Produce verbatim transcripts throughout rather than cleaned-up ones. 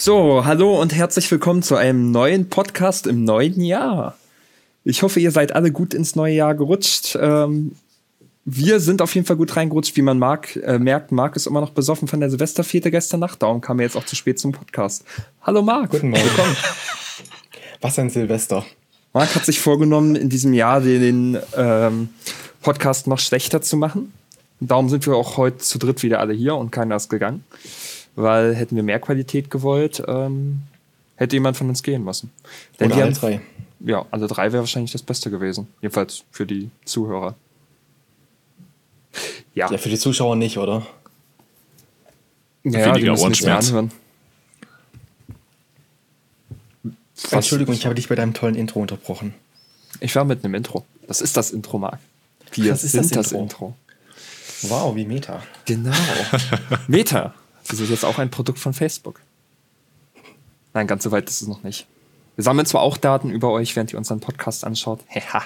So, hallo und herzlich willkommen zu einem neuen Podcast im neuen Jahr. Ich hoffe, ihr seid alle gut ins neue Jahr gerutscht. Ähm, wir sind auf jeden Fall gut reingerutscht, wie man mag, äh, merkt. Marc ist immer noch besoffen von der Silvesterfete gestern Nacht. Darum kam er jetzt auch zu spät zum Podcast. Hallo Marc. Guten Morgen. Willkommen. Was ein Silvester. Marc hat sich vorgenommen, in diesem Jahr den, den ähm, Podcast noch schlechter zu machen. Darum sind wir auch heute zu dritt wieder alle hier und keiner ist gegangen. Weil hätten wir mehr Qualität gewollt, ähm, hätte jemand von uns gehen müssen. Denn Oder wir alle haben, drei. Ja, alle drei wäre wahrscheinlich das Beste gewesen. Jedenfalls für die Zuhörer. Ja, Ja, für die Zuschauer nicht, oder? ja, die weniger müssen es ja Ohrenschmerz. anhören. Was- Entschuldigung, ich habe dich bei deinem tollen Intro unterbrochen. Ich war mit einem Intro. Das ist das Intro, Marc. Wir Das ist sind das das Intro. Intro. Wow, wie Meta. Genau. Meta. Das ist jetzt auch ein Produkt von Facebook. Nein, ganz so weit ist es noch nicht. Wir sammeln zwar auch Daten über euch, während ihr unseren Podcast anschaut.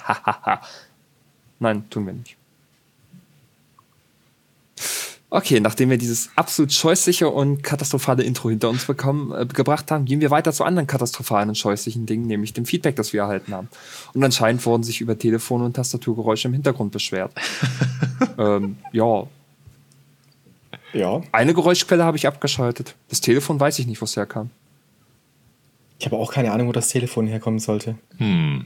Nein, tun wir nicht. Okay, nachdem wir dieses absolut scheußliche und katastrophale Intro hinter uns bekommen, äh, gebracht haben, gehen wir weiter zu anderen katastrophalen und scheußlichen Dingen, nämlich dem Feedback, das wir erhalten haben. Und anscheinend wurden sich über Telefon- und Tastaturgeräusche im Hintergrund beschwert. ähm, ja, Ja, eine Geräuschquelle habe ich abgeschaltet. Das Telefon weiß ich nicht, wo es herkam. ich habe auch keine Ahnung, wo das Telefon herkommen sollte. Hm.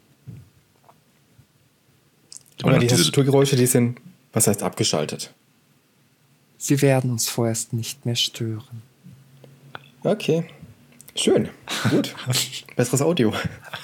Aber die diese- Tastaturgeräusche, die sind, was heißt abgeschaltet? Sie werden uns vorerst nicht mehr stören. Okay, schön, gut. Besseres Audio.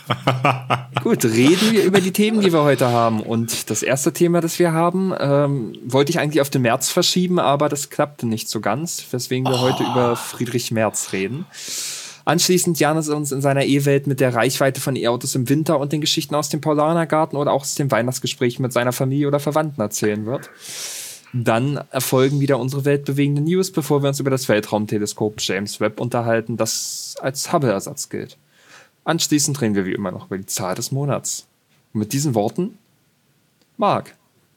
Gut, reden wir über die Themen, die wir heute haben. Und das erste Thema, das wir haben, ähm, wollte ich eigentlich auf den März verschieben, aber das klappte nicht so ganz, weswegen wir heute über Friedrich Merz reden. Anschließend Janis uns in seiner E-Welt mit der Reichweite von E-Autos im Winter und den Geschichten aus dem Paulanergarten oder auch aus dem Weihnachtsgespräch mit seiner Familie oder Verwandten erzählen wird. Dann erfolgen wieder unsere weltbewegenden News, bevor wir uns über das Weltraumteleskop James Webb unterhalten, das als Hubble-Ersatz gilt. Anschließend reden wir wie immer noch über die Zahl des Monats. Und mit diesen Worten, Marc,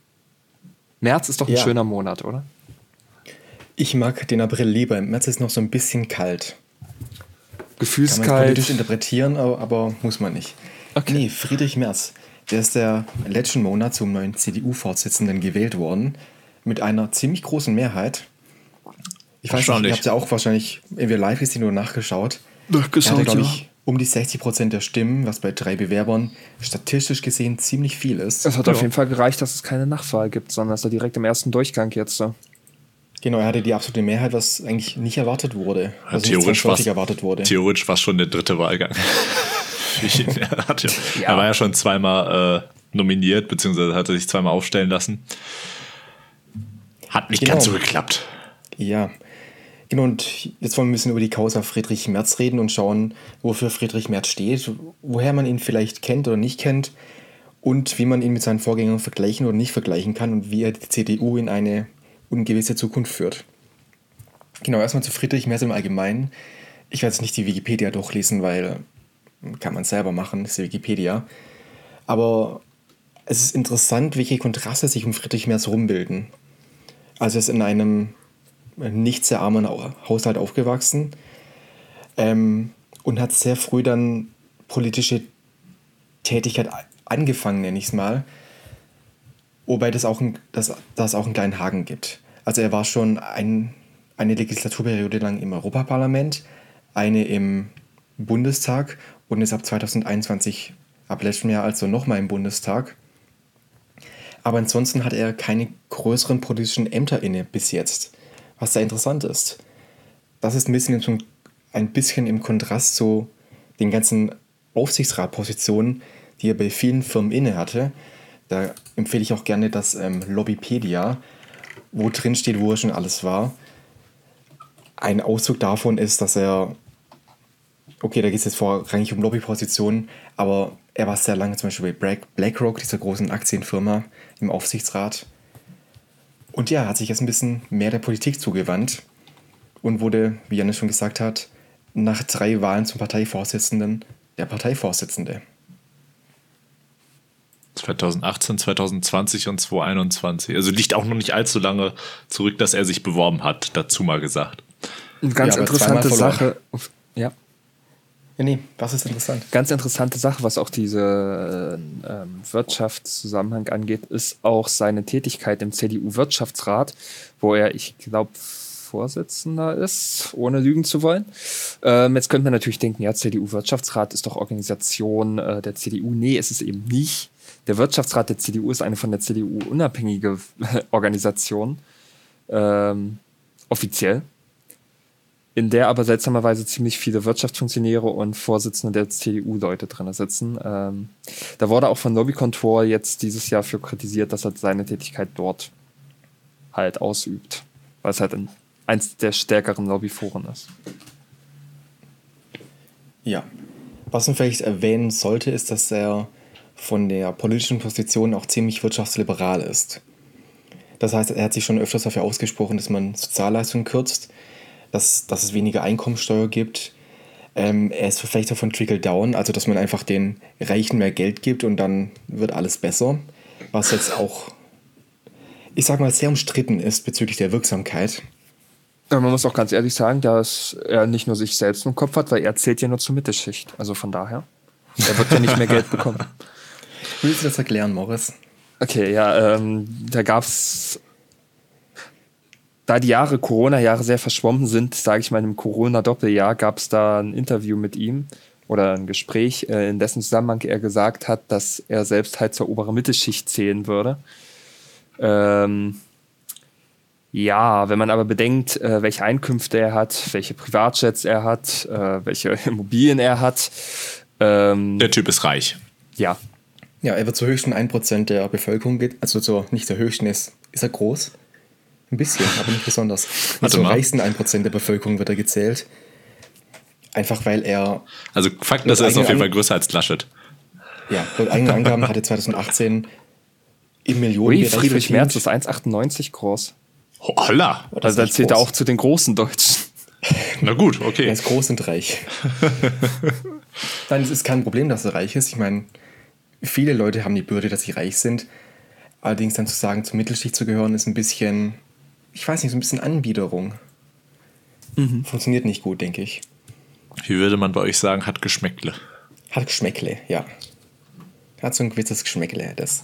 März ist doch ein Ja. schöner Monat, oder? Ich mag den April lieber. Im März ist noch so ein bisschen kalt. Kann man Gefühlskalt. politisch interpretieren, aber, aber muss man nicht. Okay. Nee, Friedrich Merz, der ist der letzten Monat zum neuen C D U-Vorsitzenden gewählt worden. Mit einer ziemlich großen Mehrheit. Ich weiß nicht, Erstaunlich. ihr habt ja auch wahrscheinlich entweder live gesehen oder nachgeschaut. Nachgeschaut, er hatte, glaube ja. ich, um die sechzig Prozent der Stimmen, was bei drei Bewerbern statistisch gesehen ziemlich viel ist. Es hat Ja. auf jeden Fall gereicht, dass es keine Nachwahl gibt, sondern dass er direkt im ersten Durchgang jetzt so. Genau, er hatte die absolute Mehrheit, was eigentlich nicht erwartet wurde. Was nicht theoretisch zwangsläufig war's- erwartet wurde. Theoretisch war es schon der dritte Wahlgang. Für ihn. er, hat ja, Ja. er war ja schon zweimal äh, nominiert, beziehungsweise hatte sich zweimal aufstellen lassen. Hat nicht Genau. ganz so geklappt. Ja, genau, und jetzt wollen wir ein bisschen über die Causa Friedrich Merz reden und schauen, wofür Friedrich Merz steht, woher man ihn vielleicht kennt oder nicht kennt und wie man ihn mit seinen Vorgängern vergleichen oder nicht vergleichen kann und wie er die C D U in eine ungewisse Zukunft führt. Genau, erstmal zu Friedrich Merz im Allgemeinen. Ich werde jetzt nicht die Wikipedia durchlesen, weil kann man selber machen, das ist die Wikipedia. Aber es ist interessant, welche Kontraste sich um Friedrich Merz rumbilden. Also er ist in einem nicht sehr armen Au- Haushalt aufgewachsen ähm, und hat sehr früh dann politische Tätigkeit a- angefangen, nenne ich es mal. Wobei das auch, ein, das, das auch einen kleinen Haken gibt. Also er war schon ein, eine Legislaturperiode lang im Europaparlament, eine im Bundestag und ist ab zwanzig einundzwanzig, ab letztem Jahr also nochmal im Bundestag. Aber ansonsten hat er keine größeren politischen Ämter inne bis jetzt. Was sehr interessant ist. Das ist ein bisschen, im- ein bisschen im Kontrast zu den ganzen Aufsichtsratpositionen, die er bei vielen Firmen inne hatte. Da empfehle ich auch gerne das ähm, Lobbypedia, wo drin steht, wo er schon alles war. Ein Auszug davon ist, dass er, okay, da geht es jetzt vorrangig um Lobbypositionen, aber er war sehr lange zum Beispiel bei Black- BlackRock, dieser großen Aktienfirma, im Aufsichtsrat. Und ja, hat sich jetzt ein bisschen mehr der Politik zugewandt und wurde, wie Janis schon gesagt hat, nach drei Wahlen zum Parteivorsitzenden der Parteivorsitzende. zwanzig achtzehn, zwanzig zwanzig und zwanzig einundzwanzig. Also liegt auch noch nicht allzu lange zurück, dass er sich beworben hat, dazu mal gesagt. Eine ganz Ja, aber interessante zweimal verloren. Sache. Ja. Ja, nee, was ist interessant? Ganz interessante Sache, was auch diese ähm, Wirtschaftszusammenhang angeht, ist auch seine Tätigkeit im C D U-Wirtschaftsrat, wo er, ich glaube, Vorsitzender ist, ohne lügen zu wollen. Ähm, jetzt könnte man natürlich denken, ja, C D U-Wirtschaftsrat ist doch Organisation äh, der C D U. Nee, ist es eben nicht. Der Wirtschaftsrat der C D U ist eine von der C D U unabhängige Organisation, ähm, offiziell, in der aber seltsamerweise ziemlich viele Wirtschaftsfunktionäre und Vorsitzende der C D U-Leute drin sitzen. Ähm, da wurde auch von Lobby Control jetzt dieses Jahr für kritisiert, dass er seine Tätigkeit dort halt ausübt, weil es halt ein eins der stärkeren Lobbyforen ist. Ja. Was man vielleicht erwähnen sollte, ist, dass er von der politischen Position auch ziemlich wirtschaftsliberal ist. Das heißt, er hat sich schon öfters dafür ausgesprochen, dass man Sozialleistungen kürzt, dass, dass es weniger Einkommensteuer gibt. Ähm, er ist Verfechter von Trickle-Down, also dass man einfach den Reichen mehr Geld gibt und dann wird alles besser. Was jetzt auch, ich sag mal, sehr umstritten ist bezüglich der Wirksamkeit. Ja, man muss auch ganz ehrlich sagen, dass er nicht nur sich selbst im Kopf hat, weil er zählt ja nur zur Mittelschicht. Also von daher, er wird ja nicht mehr Geld bekommen. Willst du das erklären, Morris? Okay, ja, ähm, da gab's, da die Jahre, Corona-Jahre sehr verschwommen sind, sage ich mal, im Corona-Doppeljahr gab es da ein Interview mit ihm oder ein Gespräch, äh, in dessen Zusammenhang er gesagt hat, dass er selbst halt zur oberen Mittelschicht zählen würde. Ähm, Ja, wenn man aber bedenkt, äh, welche Einkünfte er hat, welche Privatjets er hat, äh, welche Immobilien er hat. Ähm, Der Typ ist reich. Ja. Ja, er wird zur höchsten ein Prozent der Bevölkerung, ge- also zur, nicht der höchsten, ist, ist er groß? Ein bisschen, aber nicht besonders. Warte Zur mal. reichsten ein Prozent der Bevölkerung wird er gezählt. Einfach weil er, Also Fakt ist, er ist eigene auf jeden An- Fall größer als Laschet. ja, laut eigenen Angaben hatte zwanzig achtzehn im Ui, Millionenbereich Friedrich verdient. Merz ist eins Komma achtundneunzig groß. Holla! Das Also da ist zählt er groß. auch zu den großen Deutschen. Na gut, Er okay. ist groß und reich. Nein, es ist kein Problem, dass er reich ist. Ich meine, viele Leute haben die Bürde, dass sie reich sind. Allerdings dann zu sagen, zur Mittelschicht zu gehören, ist ein bisschen, ich weiß nicht, so ein bisschen Anbiederung. Mhm. Funktioniert nicht gut, denke ich. Wie würde man bei euch sagen, hat Geschmäckle. Hat Geschmäckle, ja. Hat so ein gewisses Geschmäckle. Das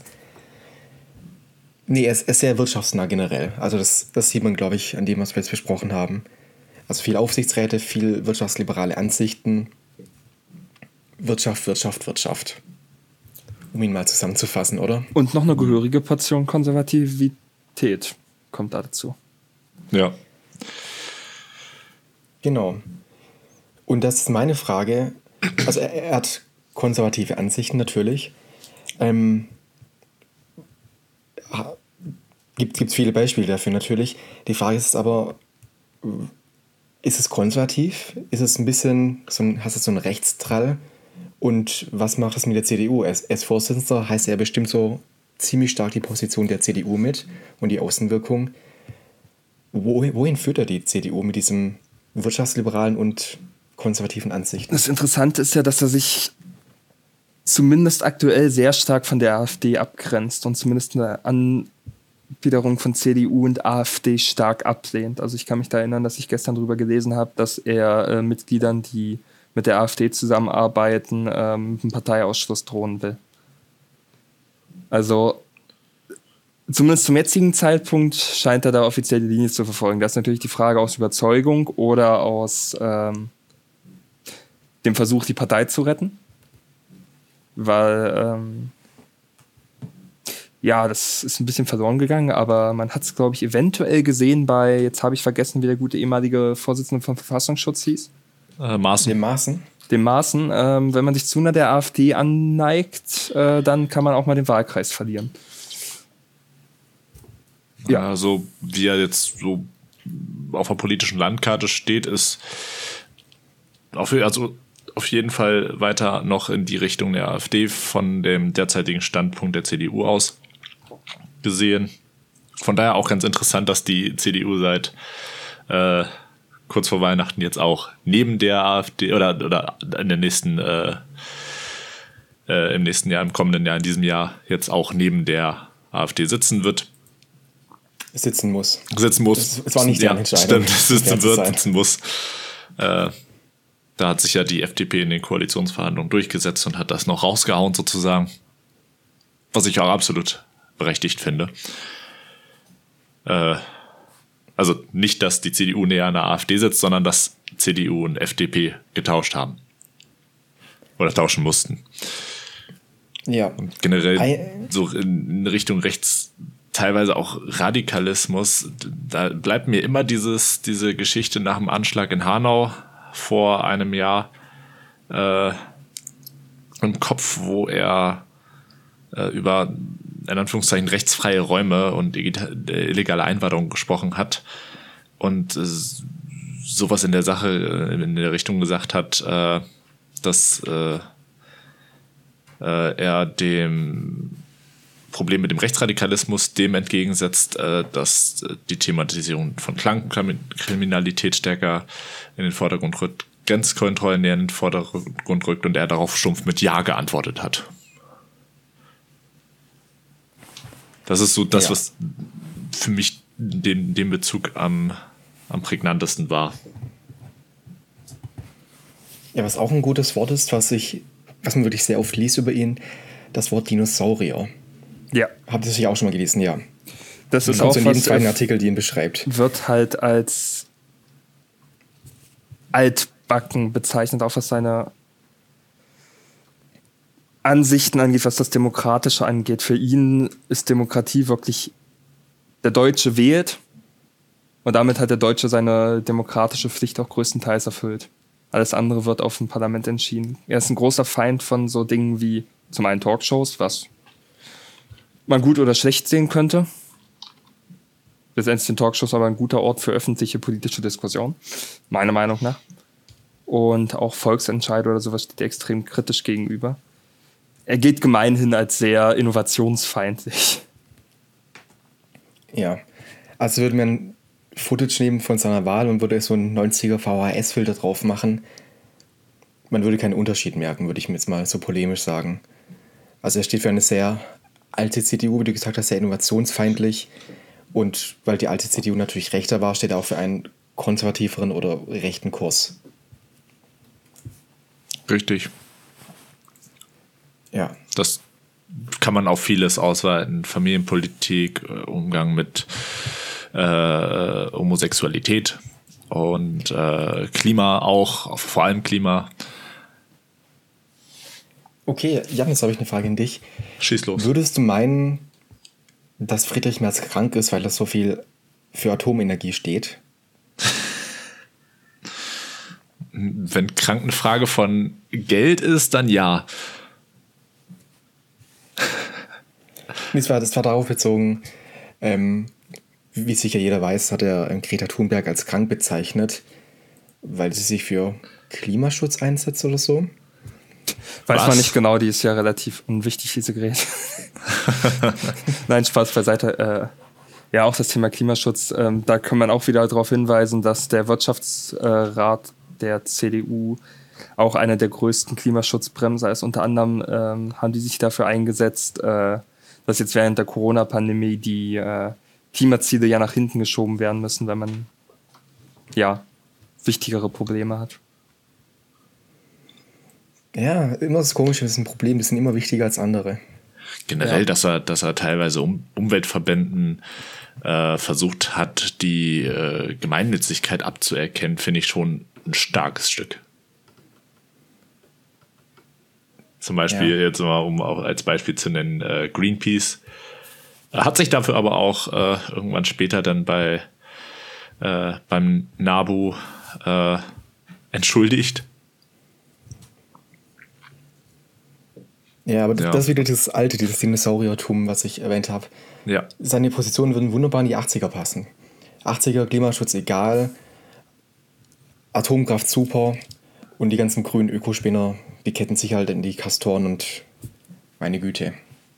nee, er ist, er ist sehr wirtschaftsnah generell. Also das, das sieht man, glaube ich, an dem, was wir jetzt besprochen haben. Also viel Aufsichtsräte, viel wirtschaftsliberale Ansichten. Wirtschaft, Wirtschaft, Wirtschaft. Um ihn mal zusammenzufassen, oder? Und noch eine gehörige Portion Konservativität kommt da dazu. Ja. Genau. Und das ist meine Frage. Also er, er hat konservative Ansichten natürlich. Ähm, gibt es viele Beispiele dafür natürlich. Die Frage ist aber, ist es konservativ? Ist es ein bisschen, so ein, hast du so einen Rechtstrall? Und was macht es mit der C D U? Als, als Vorsitzender heißt er bestimmt so ziemlich stark die Position der C D U mit und die Außenwirkung. Wo, wohin führt er die C D U mit diesem wirtschaftsliberalen und konservativen Ansichten? Das Interessante ist ja, dass er sich zumindest aktuell sehr stark von der AfD abgrenzt und zumindest eine Anbiederung von C D U und AfD stark ablehnt. Also ich kann mich da erinnern, dass ich gestern darüber gelesen habe, dass er äh, Mitgliedern, die mit der AfD zusammenarbeiten, ähm, einen Parteiausschluss drohen will. Also zumindest zum jetzigen Zeitpunkt scheint er da offiziell die Linie zu verfolgen. Das ist natürlich die Frage aus Überzeugung oder aus ähm, dem Versuch, die Partei zu retten. Weil, ähm, ja, das ist ein bisschen verloren gegangen, aber man hat es, glaube ich, eventuell gesehen bei, jetzt habe ich vergessen, wie der gute ehemalige Vorsitzende vom Verfassungsschutz hieß, Äh, Maßen. Dem Maßen? dem Maaßen. Ähm, wenn man sich zu nah der AfD anneigt, äh, dann kann man auch mal den Wahlkreis verlieren. Ja. Ja, so wie er jetzt so auf der politischen Landkarte steht, ist auf, also auf jeden Fall weiter noch in die Richtung der AfD von dem derzeitigen Standpunkt der C D U aus gesehen. Von daher auch ganz interessant, dass die C D U seit äh, kurz vor Weihnachten jetzt auch neben der AfD oder, oder in der nächsten äh, äh, im nächsten Jahr, im kommenden Jahr, in diesem Jahr jetzt auch neben der AfD sitzen wird. Sitzen muss. Sitzen muss. Es war nicht ja, deren Entscheidung, stimmt, sitzen fair zu wird, sein. sitzen muss. Äh, Da hat sich ja die F D P in den Koalitionsverhandlungen durchgesetzt und hat das noch rausgehauen sozusagen. Was ich auch absolut berechtigt finde. Äh, also nicht, dass die C D U näher an der AfD sitzt, sondern dass C D U und F D P getauscht haben. Oder tauschen mussten. Ja. Und generell I- so in Richtung rechts, teilweise auch Radikalismus, da bleibt mir immer dieses, diese Geschichte nach dem Anschlag in Hanau vor einem Jahr äh, im Kopf, wo er äh, über in Anführungszeichen rechtsfreie Räume und digital, äh, illegale Einwanderung gesprochen hat und äh, sowas in der Sache äh, in der Richtung gesagt hat, äh, dass äh, äh, er dem Problem mit dem Rechtsradikalismus dem entgegensetzt, äh, dass die Thematisierung von Clankriminalität stärker in den Vordergrund rückt, Grenzkontrollen näher in den Vordergrund rückt und er darauf stumpf mit Ja geantwortet hat. Das ist so das, ja. was für mich den, den Bezug am, am prägnantesten war. Ja, was auch ein gutes Wort ist, was ich, was man wirklich sehr oft liest über ihn, das Wort Dinosaurier. Ja. Habt ihr sicher auch schon mal gelesen, ja. Das ist auch so in jedem zweiten Artikel, die ihn beschreibt. Wird halt als altbacken bezeichnet, auch was seine Ansichten angeht, was das Demokratische angeht. Für ihn ist Demokratie wirklich, der Deutsche wählt und damit hat der Deutsche seine demokratische Pflicht auch größtenteils erfüllt. Alles andere wird auf dem Parlament entschieden. Er ist ein großer Feind von so Dingen wie zum einen Talkshows, was man gut oder schlecht sehen könnte. Letztendlich sind Talkshows aber ein guter Ort für öffentliche politische Diskussion, meiner Meinung nach. Und auch Volksentscheide oder sowas steht extrem kritisch gegenüber. Er gilt gemeinhin als sehr innovationsfeindlich. Ja, also würde man Footage nehmen von seiner Wahl und würde so einen neunziger V H S-Filter drauf machen, man würde keinen Unterschied merken, würde ich mir jetzt mal so polemisch sagen. Also er steht für eine sehr alte C D U, wie du gesagt hast, sehr innovationsfeindlich. Und weil die alte C D U natürlich rechter war, steht er auch für einen konservativeren oder rechten Kurs. Richtig. Ja. Das kann man auf vieles ausweiten. Familienpolitik, Umgang mit äh, Homosexualität und äh, Klima auch, vor allem Klima. Okay, Jan, jetzt habe ich eine Frage an dich. Schieß los. Würdest du meinen, dass Friedrich Merz krank ist, weil er so viel für Atomenergie steht? Wenn krank eine Frage von Geld ist, dann ja. Das war, das war darauf bezogen, ähm, wie sicher jeder weiß, hat er Greta Thunberg als krank bezeichnet, weil sie sich für Klimaschutz einsetzt oder so. Weiß Was? man nicht genau, die ist ja relativ unwichtig, diese Greta. Nein, Spaß beiseite. Äh, ja, auch das Thema Klimaschutz, ähm, da kann man auch wieder darauf hinweisen, dass der Wirtschaftsrat der C D U auch einer der größten Klimaschutzbremser ist. Unter anderem ähm, haben die sich dafür eingesetzt, äh, dass jetzt während der Corona-Pandemie die äh, Klimaziele ja nach hinten geschoben werden müssen, wenn man ja wichtigere Probleme hat. Ja, immer das Komische, das ist ein Problem, die sind immer wichtiger als andere. Generell, Ja. dass er, dass er teilweise um, Umweltverbänden äh, versucht hat, die äh, Gemeinnützigkeit abzuerkennen, finde ich schon ein starkes Stück. Zum Beispiel, Ja. jetzt mal, um auch als Beispiel zu nennen, äh, Greenpeace. Er hat sich dafür aber auch äh, irgendwann später dann bei äh, beim NABU äh, entschuldigt. Ja, aber das, Ja. das ist wieder das alte, dieses Dinosauriertum, was ich erwähnt habe. Ja. Seine Positionen würden wunderbar in die achtziger passen. achtziger, Klimaschutz egal, Atomkraft super und die ganzen grünen Ökospinner, die ketten sich halt in die Kastoren und meine Güte.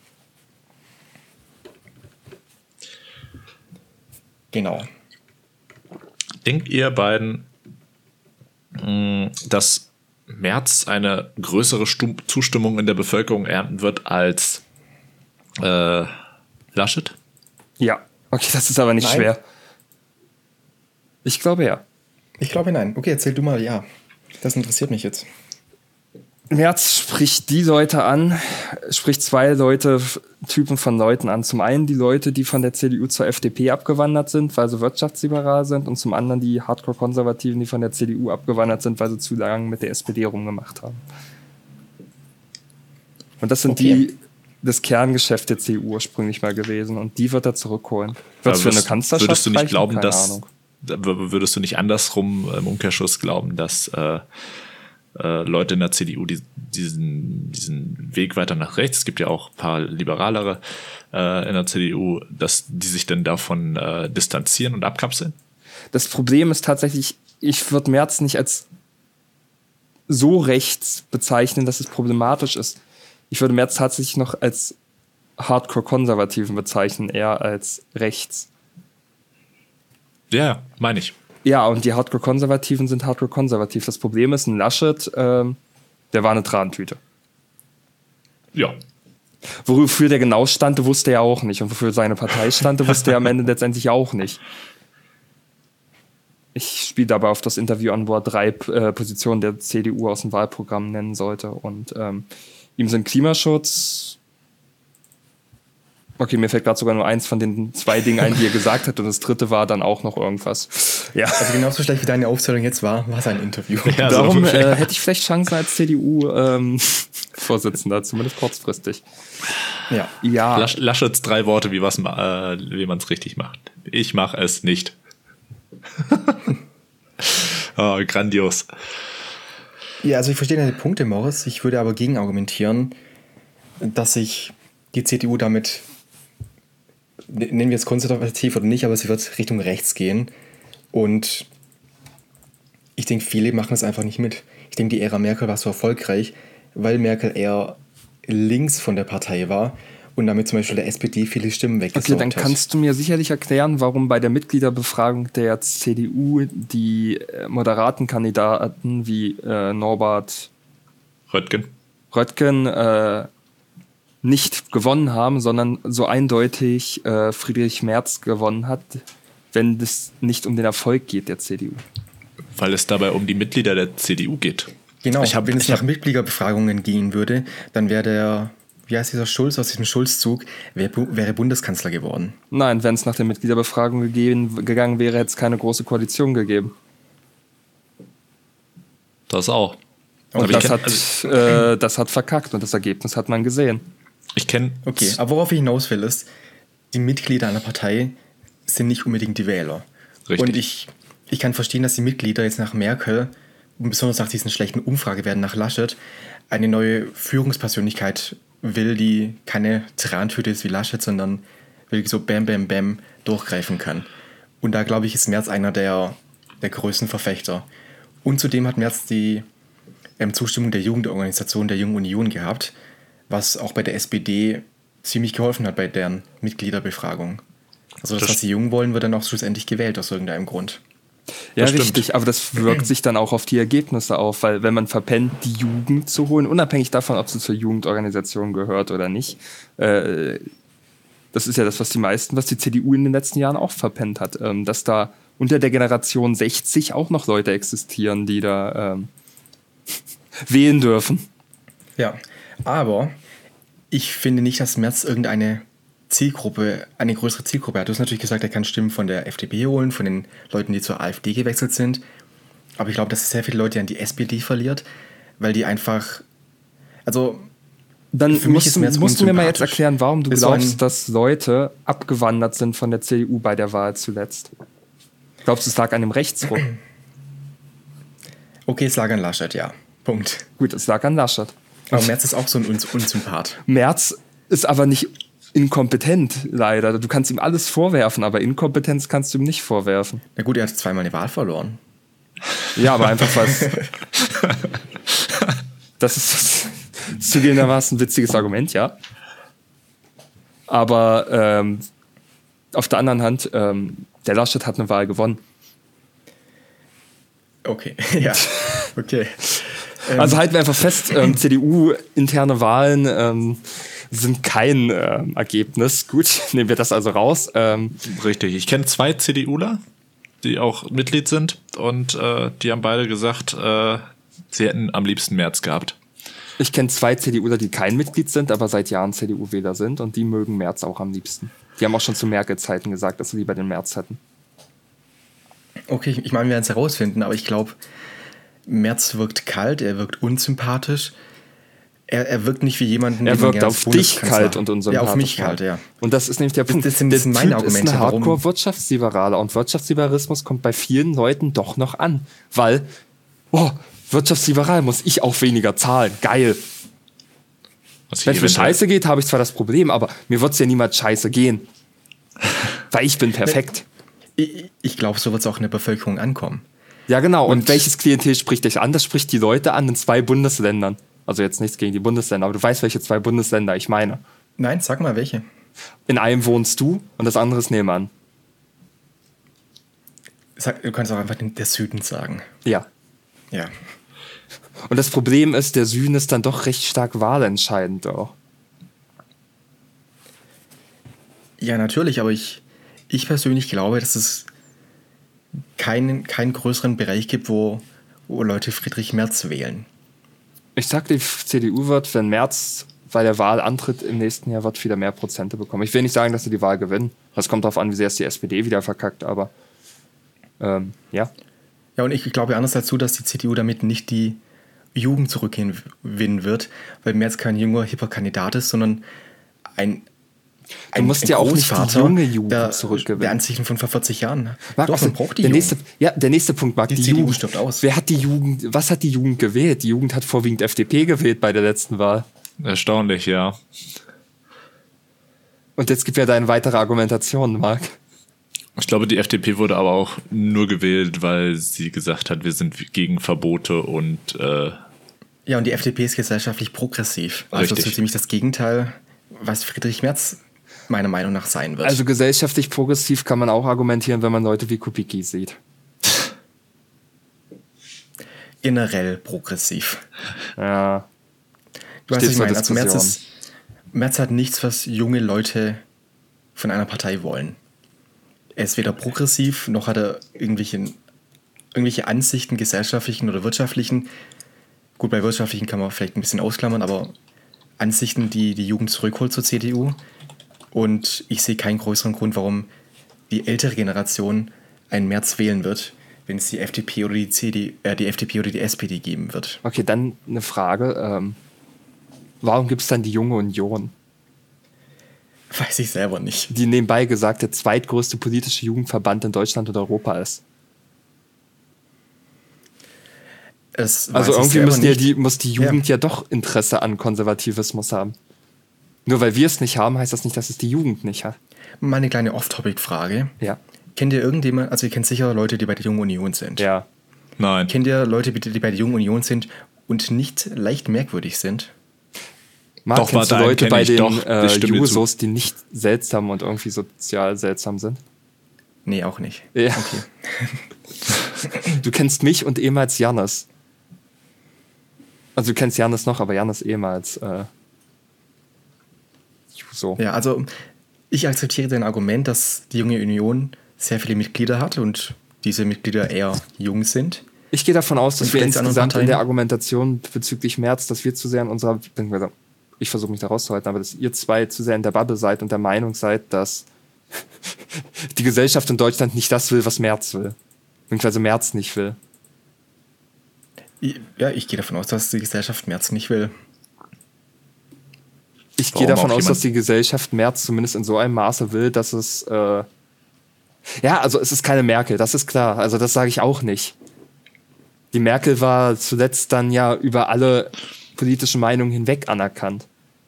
Genau. Denkt ihr beiden, mh, dass Merz eine größere Stum- Zustimmung in der Bevölkerung ernten wird als äh, Laschet? Ja, okay, das ist aber nicht Nein. schwer. Ich glaube ja. Ich glaube nein. Okay, erzähl du mal, ja. Das interessiert mich jetzt. Merz spricht die Leute an, spricht zwei Leute, Typen von Leuten an. Zum einen die Leute, die von der C D U zur F D P abgewandert sind, weil sie wirtschaftsliberal sind, und zum anderen die Hardcore-Konservativen, die von der C D U abgewandert sind, weil sie zu lange mit der S P D rumgemacht haben. Und das sind okay. die, das Kerngeschäft der C D U ursprünglich mal gewesen, und die wird er zurückholen. Wird für eine Kanzlerschaft würdest du nicht reichen? glauben, Keine dass Ahnung. Würdest du nicht andersrum im Umkehrschluss glauben, dass äh, äh, Leute in der C D U die, diesen, diesen Weg weiter nach rechts, es gibt ja auch ein paar liberalere äh, in der C D U, dass die sich dann davon äh, distanzieren und abkapseln? Das Problem ist tatsächlich, ich würde Merz nicht als so rechts bezeichnen, dass es problematisch ist. Ich würde Merz tatsächlich noch als Hardcore-Konservativen bezeichnen, eher als rechts. Ja, meine ich. Ja, und die Hardcore-Konservativen sind Hardcore-konservativ. Das Problem ist, ein Laschet, ähm, der war eine Trantüte. Ja. Wofür der genau stand, wusste er auch nicht. Und wofür seine Partei stand, wusste er am Ende letztendlich auch nicht. Ich spiele dabei auf das Interview an, wo er drei äh, Positionen der C D U aus dem Wahlprogramm nennen sollte. Und ähm, ihm sind Klimaschutz... Okay, mir fällt gerade sogar nur eins von den zwei Dingen ein, die er gesagt hat, und das dritte war dann auch noch irgendwas. Ja. Also genauso schlecht wie deine Aufzählung jetzt war, war es ein Interview. Ja, darum so äh, hätte ich vielleicht Chancen als C D U-Vorsitzender, ähm, zumindest kurzfristig. Ja. ja. Lasch, Laschets drei Worte, wie, was, äh, wie man es richtig macht. Ich mache es nicht. Oh, grandios. Ja, also ich verstehe deine Punkte, Morris. Ich würde aber gegen argumentieren, dass sich die C D U damit, nennen wir es konservativ oder nicht, aber sie wird Richtung rechts gehen. Und ich denke, viele machen es einfach nicht mit. Ich denke, die Ära Merkel war so erfolgreich, weil Merkel eher links von der Partei war und damit zum Beispiel der S P D viele Stimmen weggesaugt hat. Okay, dann kannst du mir sicherlich erklären, warum bei der Mitgliederbefragung der C D U die moderaten Kandidaten wie äh, Norbert Röttgen, Röttgen äh, nicht gewonnen haben, sondern so eindeutig äh, Friedrich Merz gewonnen hat, wenn es nicht um den Erfolg geht der C D U. Weil es dabei um die Mitglieder der C D U geht. Genau, ich hab, wenn es ich nach hab, Mitgliederbefragungen gehen würde, dann wäre der, wie heißt dieser Schulz aus diesem Schulzzug, wär, wäre Bundeskanzler geworden. Nein, wenn es nach der Mitgliederbefragung gegeben, gegangen wäre, hätte es keine große Koalition gegeben. Das auch. Und Aber das, kenn, hat, also, äh, das hat verkackt, und das Ergebnis hat man gesehen. Ich kenne. Okay, aber worauf ich hinaus will, ist, die Mitglieder einer Partei sind nicht unbedingt die Wähler. Richtig. Und ich, ich kann verstehen, dass die Mitglieder jetzt nach Merkel, und besonders nach diesen schlechten Umfragewerten nach Laschet, eine neue Führungspersönlichkeit will, die keine Trantüte ist wie Laschet, sondern wirklich so bam, bam, bam durchgreifen kann. Und da, glaube ich, ist Merz einer der, der größten Verfechter. Und zudem hat Merz die ähm, Zustimmung der Jugendorganisation der Jungen Union gehabt, was auch bei der S P D ziemlich geholfen hat bei deren Mitgliederbefragung. Also das, das was die Jungen wollen, wird dann auch schlussendlich gewählt aus irgendeinem Grund. Ja, das richtig, stimmt. aber das wirkt sich dann auch auf die Ergebnisse auf, weil wenn man verpennt, die Jugend zu holen, unabhängig davon, ob sie zur Jugendorganisation gehört oder nicht, äh, das ist ja das, was die meisten, was die C D U in den letzten Jahren auch verpennt hat, ähm, dass da unter der Generation sechzig auch noch Leute existieren, die da ähm, wählen dürfen. Ja, aber ich finde nicht, dass Merz irgendeine Zielgruppe, eine größere Zielgruppe hat. Du hast natürlich gesagt, er kann Stimmen von der F D P holen, von den Leuten, die zur AfD gewechselt sind. Aber ich glaube, dass es sehr viele Leute an die S P D verliert, weil die einfach, also Dann für mich musst, ist Merz musst du mir mal jetzt unsympathisch. erklären, warum du Ist so glaubst, ein- dass Leute abgewandert sind von der C D U bei der Wahl zuletzt. Glaubst du, es lag an dem Rechtsruck? Okay, es lag an Laschet, ja. Punkt. Gut, es lag an Laschet. Aber Merz ist auch so ein Uns- Unsympath. Merz ist aber nicht inkompetent, leider. Du kannst ihm alles vorwerfen, aber Inkompetenz kannst du ihm nicht vorwerfen. Na gut, er hat zweimal eine Wahl verloren. Ja, aber einfach was. Das ist zugegebenermaßen ein witziges Argument, ja. Aber ähm, auf der anderen Hand, ähm, der Laschet hat eine Wahl gewonnen. Okay, ja, okay. Also halten wir einfach fest, ähm, C D U-interne Wahlen ähm, sind kein ähm, Ergebnis. Gut, nehmen wir das also raus. Ähm, Richtig. Ich kenne zwei CDUler, die auch Mitglied sind, und äh, die haben beide gesagt, äh, Sie hätten am liebsten Merz gehabt. Ich kenne zwei CDUler, die kein Mitglied sind, aber seit Jahren C D U-Wähler sind und die mögen Merz auch am liebsten. Die haben auch schon zu Merkel-Zeiten gesagt, dass sie lieber den Merz hätten. Okay, ich meine, wir werden es herausfinden, aber ich glaube, Merz wirkt kalt, er wirkt unsympathisch. Er, er wirkt nicht wie jemanden, Er den man wirkt gerne auf als dich Bundeskanzler- kalt und unsympathisch. Ja, auf mich macht. kalt, ja. Und das ist nämlich der Das- Punkt. das sind- das sind der meine Typ Argumente, ist ein warum- Hardcore-Wirtschaftsliberaler und Wirtschaftsliberalismus kommt bei vielen Leuten doch noch an. Weil, oh, wirtschaftsliberal muss ich auch weniger zahlen. Geil. Was Wenn es mir eventuell- scheiße geht, habe ich zwar das Problem, aber mir wird es ja niemals scheiße gehen. Weil ich bin perfekt. Ich, ich glaube, so wird es auch in der Bevölkerung ankommen. Ja, genau. Und, Und- welches Klientel spricht dich an? Das spricht die Leute an in zwei Bundesländern. Also jetzt nichts gegen die Bundesländer, aber du weißt, welche zwei Bundesländer ich meine. Nein, sag mal, welche? In einem wohnst du und das andere ist nebenan. Sag, du kannst auch einfach den, der Süden sagen. Ja. Ja. Und das Problem ist, der Süden ist dann doch recht stark wahlentscheidend auch. Ja, natürlich, aber ich, ich persönlich glaube, dass es keinen, keinen größeren Bereich gibt, wo, wo Leute Friedrich Merz wählen. Ich sag, die C D U wird, wenn Merz bei der Wahl antritt im nächsten Jahr, wird wieder mehr Prozente bekommen. Ich will nicht sagen, dass sie die Wahl gewinnen. Das kommt darauf an, wie sehr es die S P D wieder verkackt, aber ähm, ja. Ja, und ich glaube anders dazu, dass die C D U damit nicht die Jugend zurückgewinnen wird, weil Merz kein junger, hipper Kandidat ist, sondern ein Du musst ja auch nicht die Großvater, junge Jugend der, zurückgewinnen. der Ansichten von vor vierzig Jahren. Marc, Doch, also, man braucht die der Jugend. nächste, ja, der nächste Punkt, Marc, Die die, C D U Jugend. stirbt aus. Wer hat die Jugend, was hat die Jugend gewählt? Die Jugend hat vorwiegend F D P gewählt bei der letzten Wahl. Erstaunlich, ja. Und jetzt gibt ja deine weitere Argumentation, Marc. Ich glaube, die F D P wurde aber auch nur gewählt, weil sie gesagt hat, wir sind gegen Verbote und äh, Ja, und die F D P ist gesellschaftlich progressiv. Also Richtig. so ziemlich das Gegenteil, was Friedrich Merz meiner Meinung nach sein wird. Also gesellschaftlich progressiv kann man auch argumentieren, wenn man Leute wie Kubicki sieht. generell progressiv. Ja. Du weißt, was Steht ich zur meine. Also Merz, Diskussion. ist, Merz hat nichts, was junge Leute von einer Partei wollen. Er ist weder progressiv, noch hat er irgendwelche, irgendwelche Ansichten, gesellschaftlichen oder wirtschaftlichen. Gut, bei wirtschaftlichen kann man vielleicht ein bisschen ausklammern, aber Ansichten, die die Jugend zurückholt zur C D U. Und ich sehe keinen größeren Grund, warum die ältere Generation einen Merz wählen wird, wenn es die F D P oder die C D U, äh, die F D P oder die S P D geben wird. Okay, dann eine Frage. Ähm, warum gibt es dann die Junge Union? Weiß ich selber nicht. Die nebenbei gesagt der zweitgrößte politische Jugendverband in Deutschland und Europa ist. Das Also weiß ich irgendwie selber müssen ja nicht. die, muss die Jugend Ja. ja doch Interesse an Konservativismus haben. Nur weil wir es nicht haben, heißt das nicht, dass es die Jugend nicht hat. Mal eine kleine Off-Topic-Frage. Ja. Kennt ihr irgendjemand, also ihr kennt sicher Leute, die bei der Jungen Union sind. Ja. nein. Kennt ihr Leute, die bei der Jungen Union sind und nicht leicht merkwürdig sind? Marc, Doch, kennst du warte, einen Leute kenn bei ich, den doch, äh, ich stimme dir zu. Jusos, die nicht seltsam und irgendwie sozial seltsam sind? Nee, auch nicht. Ja. Okay. Du kennst mich und ehemals Jannis. Also du kennst Jannis noch, aber Jannis ehemals äh, Juso. Ja, also ich akzeptiere dein Argument, dass die Junge Union sehr viele Mitglieder hat und diese Mitglieder eher jung sind. Ich gehe davon aus, dass Und wir vielleicht andere insgesamt in Parteien? der Argumentation bezüglich Merz, dass wir zu sehr in unserer, ich versuche mich da rauszuhalten, aber dass ihr zwei zu sehr in der Bubble seid und der Meinung seid, dass die Gesellschaft in Deutschland nicht das will, was Merz will. Beziehungsweise Merz nicht will. Ja, ich gehe davon aus, dass die Gesellschaft Merz nicht will. Ich Warum gehe davon auch aus, jemand- dass die Gesellschaft Merz zumindest in so einem Maße will, dass es äh ja, also es ist keine Merkel, das ist klar. Also das sage ich auch nicht. Die Merkel war zuletzt dann ja über alle politischen Meinungen hinweg anerkannt.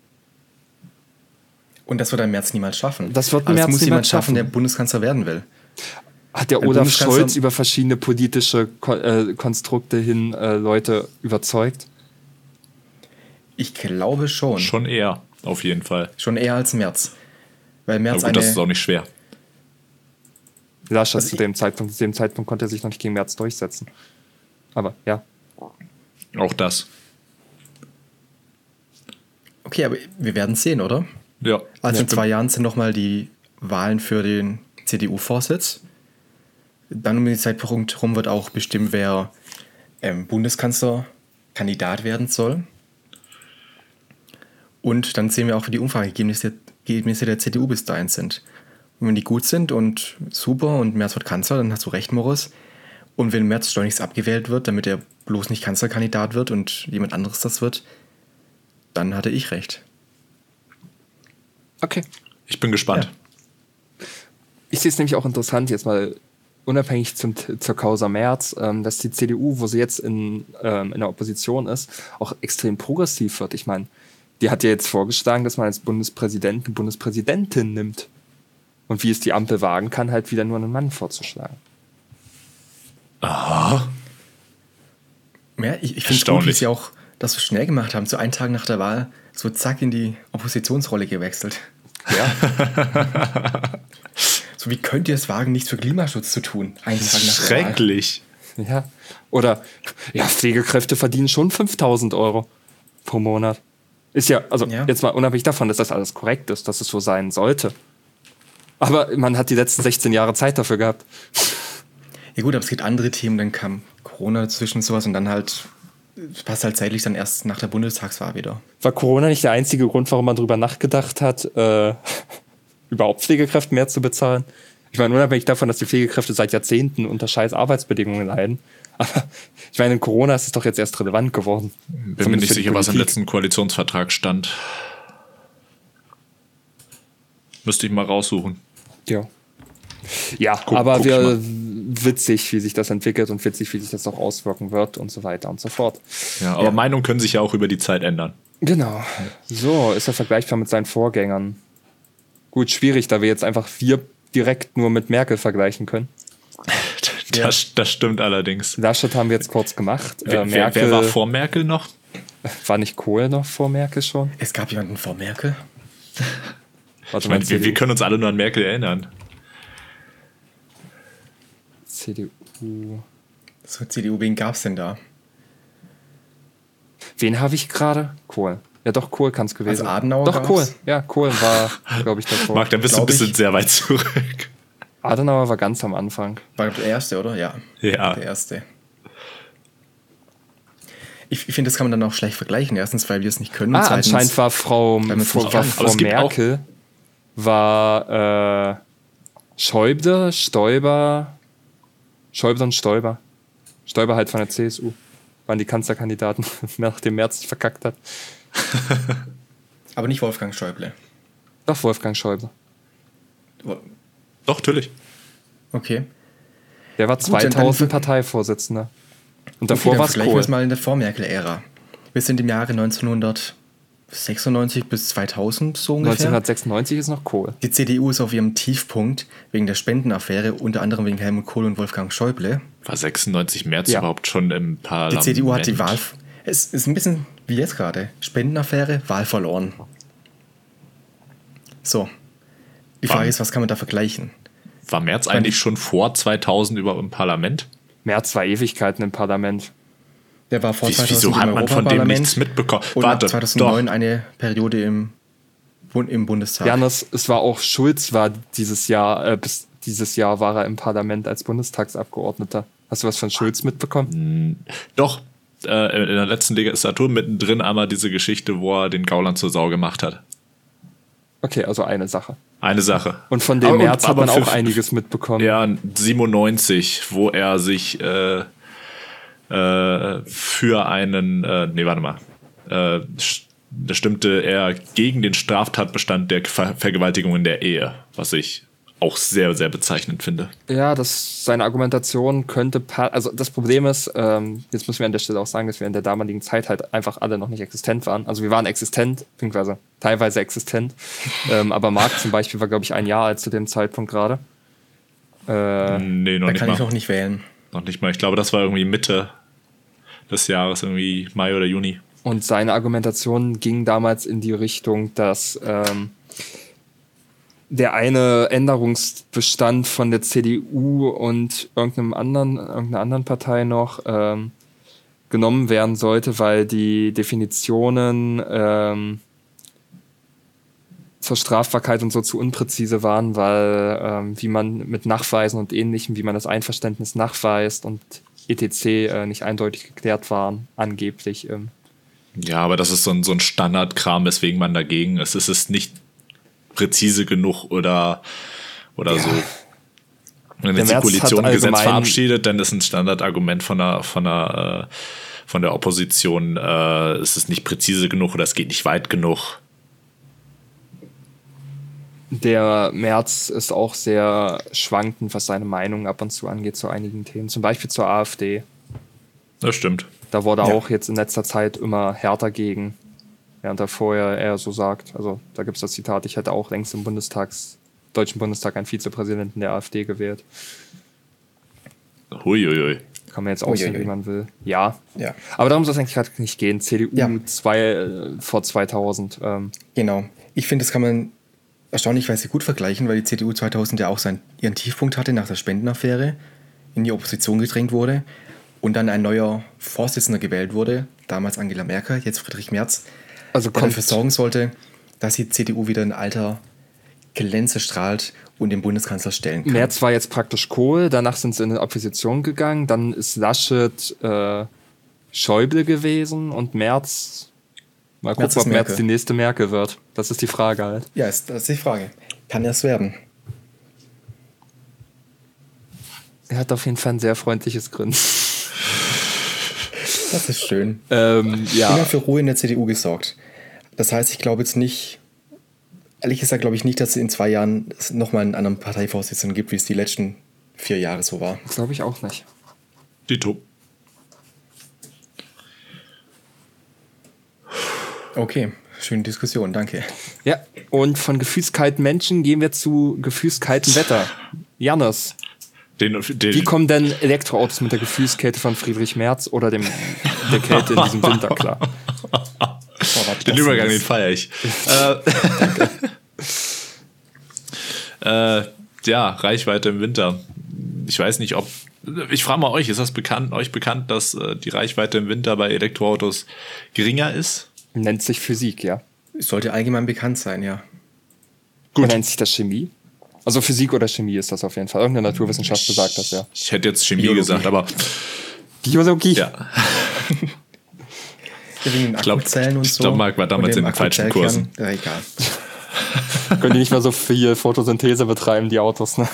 Und das wird ein Merz niemals schaffen. Das wird ein Aber es Merz muss niemals jemand schaffen, schaffen. der Bundeskanzler werden will. Hat der Ein Olaf Bundeskanzler- Scholz über verschiedene politische Ko äh, Konstrukte hin äh, Leute überzeugt? Ich glaube schon. Schon eher, auf jeden Fall. Schon eher als Merz. Weil Aber Merz gut, das ist eine, auch nicht schwer. Laschet Also zu ich- dem Zeitpunkt, zu dem Zeitpunkt konnte er sich noch nicht gegen Merz durchsetzen. Aber ja. Auch das. okay, aber wir werden sehen, oder? Ja. Also Ja, in zwei Jahren sind nochmal die Wahlen für den C D U-Vorsitz. Dann um den Zeitpunkt herum wird auch bestimmt, wer ähm, Bundeskanzler Kandidat werden soll. Und dann sehen wir auch, wie die Umfrageergebnisse Ergebnisse der C D U bis dahin sind. Und wenn die gut sind und super und Merz wird Kanzler, dann hast du recht, Morris. Und wenn Merz schleunigst abgewählt wird, damit er bloß nicht Kanzlerkandidat wird und jemand anderes das wird, dann hatte ich recht. Okay. Ich bin gespannt. Ja. Ich sehe es nämlich auch interessant, jetzt mal unabhängig zum, zur Causa Merz, ähm, dass die C D U, wo sie jetzt in, ähm, in der Opposition ist, auch extrem progressiv wird. Ich meine, die hat ja jetzt vorgeschlagen, dass man als Bundespräsident eine Bundespräsidentin nimmt. Und wie es die Ampel wagen kann, halt wieder nur einen Mann vorzuschlagen. Aha. Ja, ich ich finde es gut, wie sie auch das so schnell gemacht haben. So einen Tag nach der Wahl, so zack in die Oppositionsrolle gewechselt. Ja. So, wie könnt ihr es wagen, nichts für Klimaschutz zu tun? Einen Tag nach der Wahl. Schrecklich. Ja. Oder, ja, Pflegekräfte verdienen schon fünftausend Euro pro Monat. Ist ja, also ja. Jetzt mal unabhängig davon, dass das alles korrekt ist, dass es so sein sollte. Aber man hat die letzten sechzehn Jahre Zeit dafür gehabt. Ja gut, aber es gibt andere Themen, dann kam Corona dazwischen und sowas und dann halt, es passt halt zeitlich dann erst nach der Bundestagswahl wieder. War Corona nicht der einzige Grund, warum man darüber nachgedacht hat, äh, überhaupt Pflegekräfte mehr zu bezahlen? Ich meine, unabhängig davon, dass die Pflegekräfte seit Jahrzehnten unter scheiß Arbeitsbedingungen leiden. Aber ich meine, in Corona ist es doch jetzt erst relevant geworden. Bin mir nicht sicher, was im letzten Koalitionsvertrag stand. Müsste ich mal raussuchen. Ja. Ja, guck, aber guck wir, witzig, wie sich das entwickelt und witzig, wie sich das auch auswirken wird und so weiter und so fort. Ja, aber ja. Meinungen können sich ja auch über die Zeit ändern. Genau. So, ist er vergleichbar mit seinen Vorgängern. Gut, schwierig, da wir jetzt einfach wir direkt nur mit Merkel vergleichen können. Das, ja. das stimmt allerdings. Laschet haben wir jetzt kurz gemacht. Wer, äh, Merkel, wer war vor Merkel noch? War nicht Kohl noch vor Merkel schon? Es gab jemanden vor Merkel. Warte, ich meine, wir, wir können uns alle nur an Merkel erinnern. C D U. So, C D U, wen gab's denn da? Wen habe ich gerade? Kohl. Ja, doch, Kohl kann es gewesen sein. Also Adenauer Doch, gab's? Kohl. Ja, Kohl war, glaube ich, davor. Marc, dann bist du ein bisschen sehr weit zurück. Adenauer war ganz am Anfang. War der erste, oder? Ja. Ja. Der erste. Ich, ich finde, das kann man dann auch schlecht vergleichen. Erstens, weil wir es nicht können. Ah, zweitens, anscheinend war Frau, Frau, war Frau Merkel, war äh, Schäuble, Stoiber, Schäuble und Stoiber. Stoiber halt von der C S U. Waren die Kanzlerkandidaten, nachdem Merz verkackt hat. Aber nicht Wolfgang Schäuble. Doch, Wolfgang Schäuble. Doch, natürlich. Okay. Der war zweitausend Parteivorsitzender. Und davor okay, war es Kohl. Kohl. Wir mal in der Vor-Merkel-Ära. Wir sind im Jahre neunzehnhundertsechsundneunzig bis zweitausend so ungefähr. neunzehnhundertsechsundneunzig ist noch Kohl. Die C D U ist auf ihrem Tiefpunkt wegen der Spendenaffäre, unter anderem wegen Helmut Kohl und Wolfgang Schäuble. War sechsundneunzig März Ja. überhaupt schon im Parlament? Die C D U hat die Wahl... Es ist ein bisschen wie jetzt gerade. Spendenaffäre, Wahl verloren. So. Die Frage Wann? ist, was kann man da vergleichen? War Merz eigentlich schon vor zweitausend über im Parlament? Merz war Ewigkeiten im Parlament. Der war vor Wie, zweitausend wieso hat im man von dem Europaparlament nichts mitbekommen? und Warte, zweitausendneun doch. eine Periode im, Bund- im Bundestag. Ja, das, es war auch Schulz war dieses Jahr, äh, bis dieses Jahr war er im Parlament als Bundestagsabgeordneter. Hast du was von Schulz mitbekommen? Doch, äh, in der letzten Legislatur mittendrin einmal diese Geschichte, wo er den Gauland zur Sau gemacht hat. Okay, also eine Sache. Eine Sache. Und von dem Aber- Merz hat aber man auch für- einiges mitbekommen. Ja, siebenundneunzig, wo er sich äh, äh, für einen, äh, nee, warte mal, äh, da stimmte er gegen den Straftatbestand der Ver Vergewaltigung in der Ehe, was ich auch sehr, sehr bezeichnend finde. Ja, das, seine Argumentation könnte, pa- also das Problem ist, ähm, jetzt müssen wir an der Stelle auch sagen, dass wir in der damaligen Zeit halt einfach alle noch nicht existent waren. Also wir waren existent, beziehungsweise teilweise existent, ähm, aber Marc zum Beispiel war, glaube ich, ein Jahr alt zu dem Zeitpunkt gerade. Äh, Nee, noch da nicht kann mal. ich noch nicht wählen. Noch nicht mal. Ich glaube, das war irgendwie Mitte des Jahres, irgendwie Mai oder Juni. Und seine Argumentation ging damals in die Richtung, dass ähm, der eine Änderungsbestand von der C D U und irgendeinem anderen, irgendeiner anderen Partei noch ähm, genommen werden sollte, weil die Definitionen ähm, zur Strafbarkeit und so zu unpräzise waren, weil ähm, wie man mit Nachweisen und Ähnlichem, wie man das Einverständnis nachweist und et cetera äh, nicht eindeutig geklärt waren, angeblich. Ähm. Ja, aber das ist so ein, so ein Standardkram, weswegen man dagegen ist. Es ist nicht präzise genug oder, oder Ja. so. Wenn Der jetzt die Merz Koalition hat ein Gesetz allgemein- verabschiedet, dann ist ein Standardargument von der, von der, äh, von der Opposition, äh, es ist nicht präzise genug oder es geht nicht weit genug. Der Merz ist auch sehr schwankend, was seine Meinung ab und zu angeht zu einigen Themen. Zum Beispiel zur AfD. Das stimmt. Da wurde Ja. auch jetzt in letzter Zeit immer härter gegen, während er vorher eher so sagt. Also da gibt es das Zitat, ich hätte auch längst im Bundestags, Deutschen Bundestag einen Vizepräsidenten der AfD gewählt. Huiuiui. Kann man jetzt aussehen, Uiuiui. wie man will. Ja. Ja, Aber darum soll es eigentlich gerade nicht gehen. C D U Ja. zwei, äh, vor zweitausend. Ähm, genau. Ich finde, das kann man erstaunlicherweise gut vergleichen, weil die C D U zweitausend ja auch seinen, ihren Tiefpunkt hatte nach der Spendenaffäre, in die Opposition gedrängt wurde und dann ein neuer Vorsitzender gewählt wurde, damals Angela Merkel, jetzt Friedrich Merz, also der kommt, dafür sorgen sollte, dass die C D U wieder in alter Glänze strahlt und den Bundeskanzler stellen kann. Merz war jetzt praktisch Kohl, danach sind sie in eine Opposition gegangen, dann ist Laschet äh, Schäuble gewesen und Merz, mal gucken, Merz ist ob Merz Merkel. die nächste Merkel wird. Das ist die Frage halt. Ja, ist, das ist die Frage. Kann er es werden? Er hat auf jeden Fall ein sehr freundliches Grinsen. Das ist schön. ähm, Ja. Immer ja, für Ruhe in der C D U gesorgt. Das heißt, ich glaube jetzt nicht, ehrlich gesagt glaube ich nicht, dass es in zwei Jahren nochmal einen anderen Parteivorsitzenden gibt, wie es die letzten vier Jahre so war. glaube ich auch nicht. Dito. Okay, schöne Diskussion, danke. Ja, und von gefühlskalten Menschen gehen wir zu gefühlskaltem Wetter. Janus, Den, den, wie kommen denn Elektroautos mit der Gefühlskälte von Friedrich Merz oder dem, der Kälte in diesem Winter klar? Oh, warte, den das Übergang, den ist- feiere ich. äh, äh, ja, Reichweite im Winter. Ich weiß nicht, ob. Ich frage mal euch, ist das bekannt, euch bekannt, dass äh, die Reichweite im Winter bei Elektroautos geringer ist? Nennt sich Physik, ja. Sollte allgemein bekannt sein, ja. Gut. Nennt sich das Chemie? Also Physik oder Chemie ist das auf jeden Fall. Irgendeine Naturwissenschaft besagt das, ja. Ich hätte jetzt Chemie Biologie. gesagt, aber Biologie. ja. Ja, wegen den glaub- Akkuzellen und ich so. glaub, Marc war damals und dem in den falschen Akkuzellkern. Kursen. Ja, egal. Können die nicht mehr so viel Photosynthese betreiben, die Autos, ne?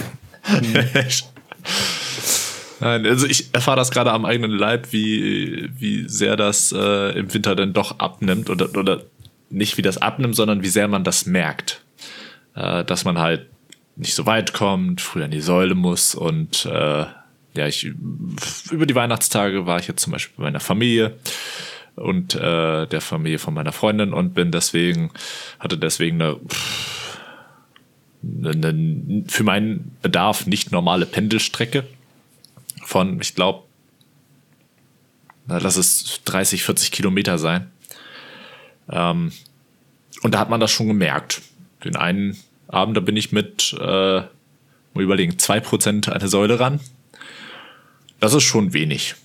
Nein, also ich erfahre das gerade am eigenen Leib, wie, wie sehr das äh, im Winter dann doch abnimmt oder, oder nicht wie das abnimmt, sondern wie sehr man das merkt. Äh, dass man halt nicht so weit kommt, früher an die Säule muss und äh, ja, ich über die Weihnachtstage war ich jetzt zum Beispiel bei meiner Familie und äh, der Familie von meiner Freundin und bin deswegen, hatte deswegen eine, eine, eine für meinen Bedarf nicht normale Pendelstrecke von, ich glaube, lass es dreißig, vierzig Kilometer sein. Ähm, und da hat man das schon gemerkt. Den einen Abend, da bin ich mit, äh, mal überlegen, zwei Prozent an der Säule ran. Das ist schon wenig.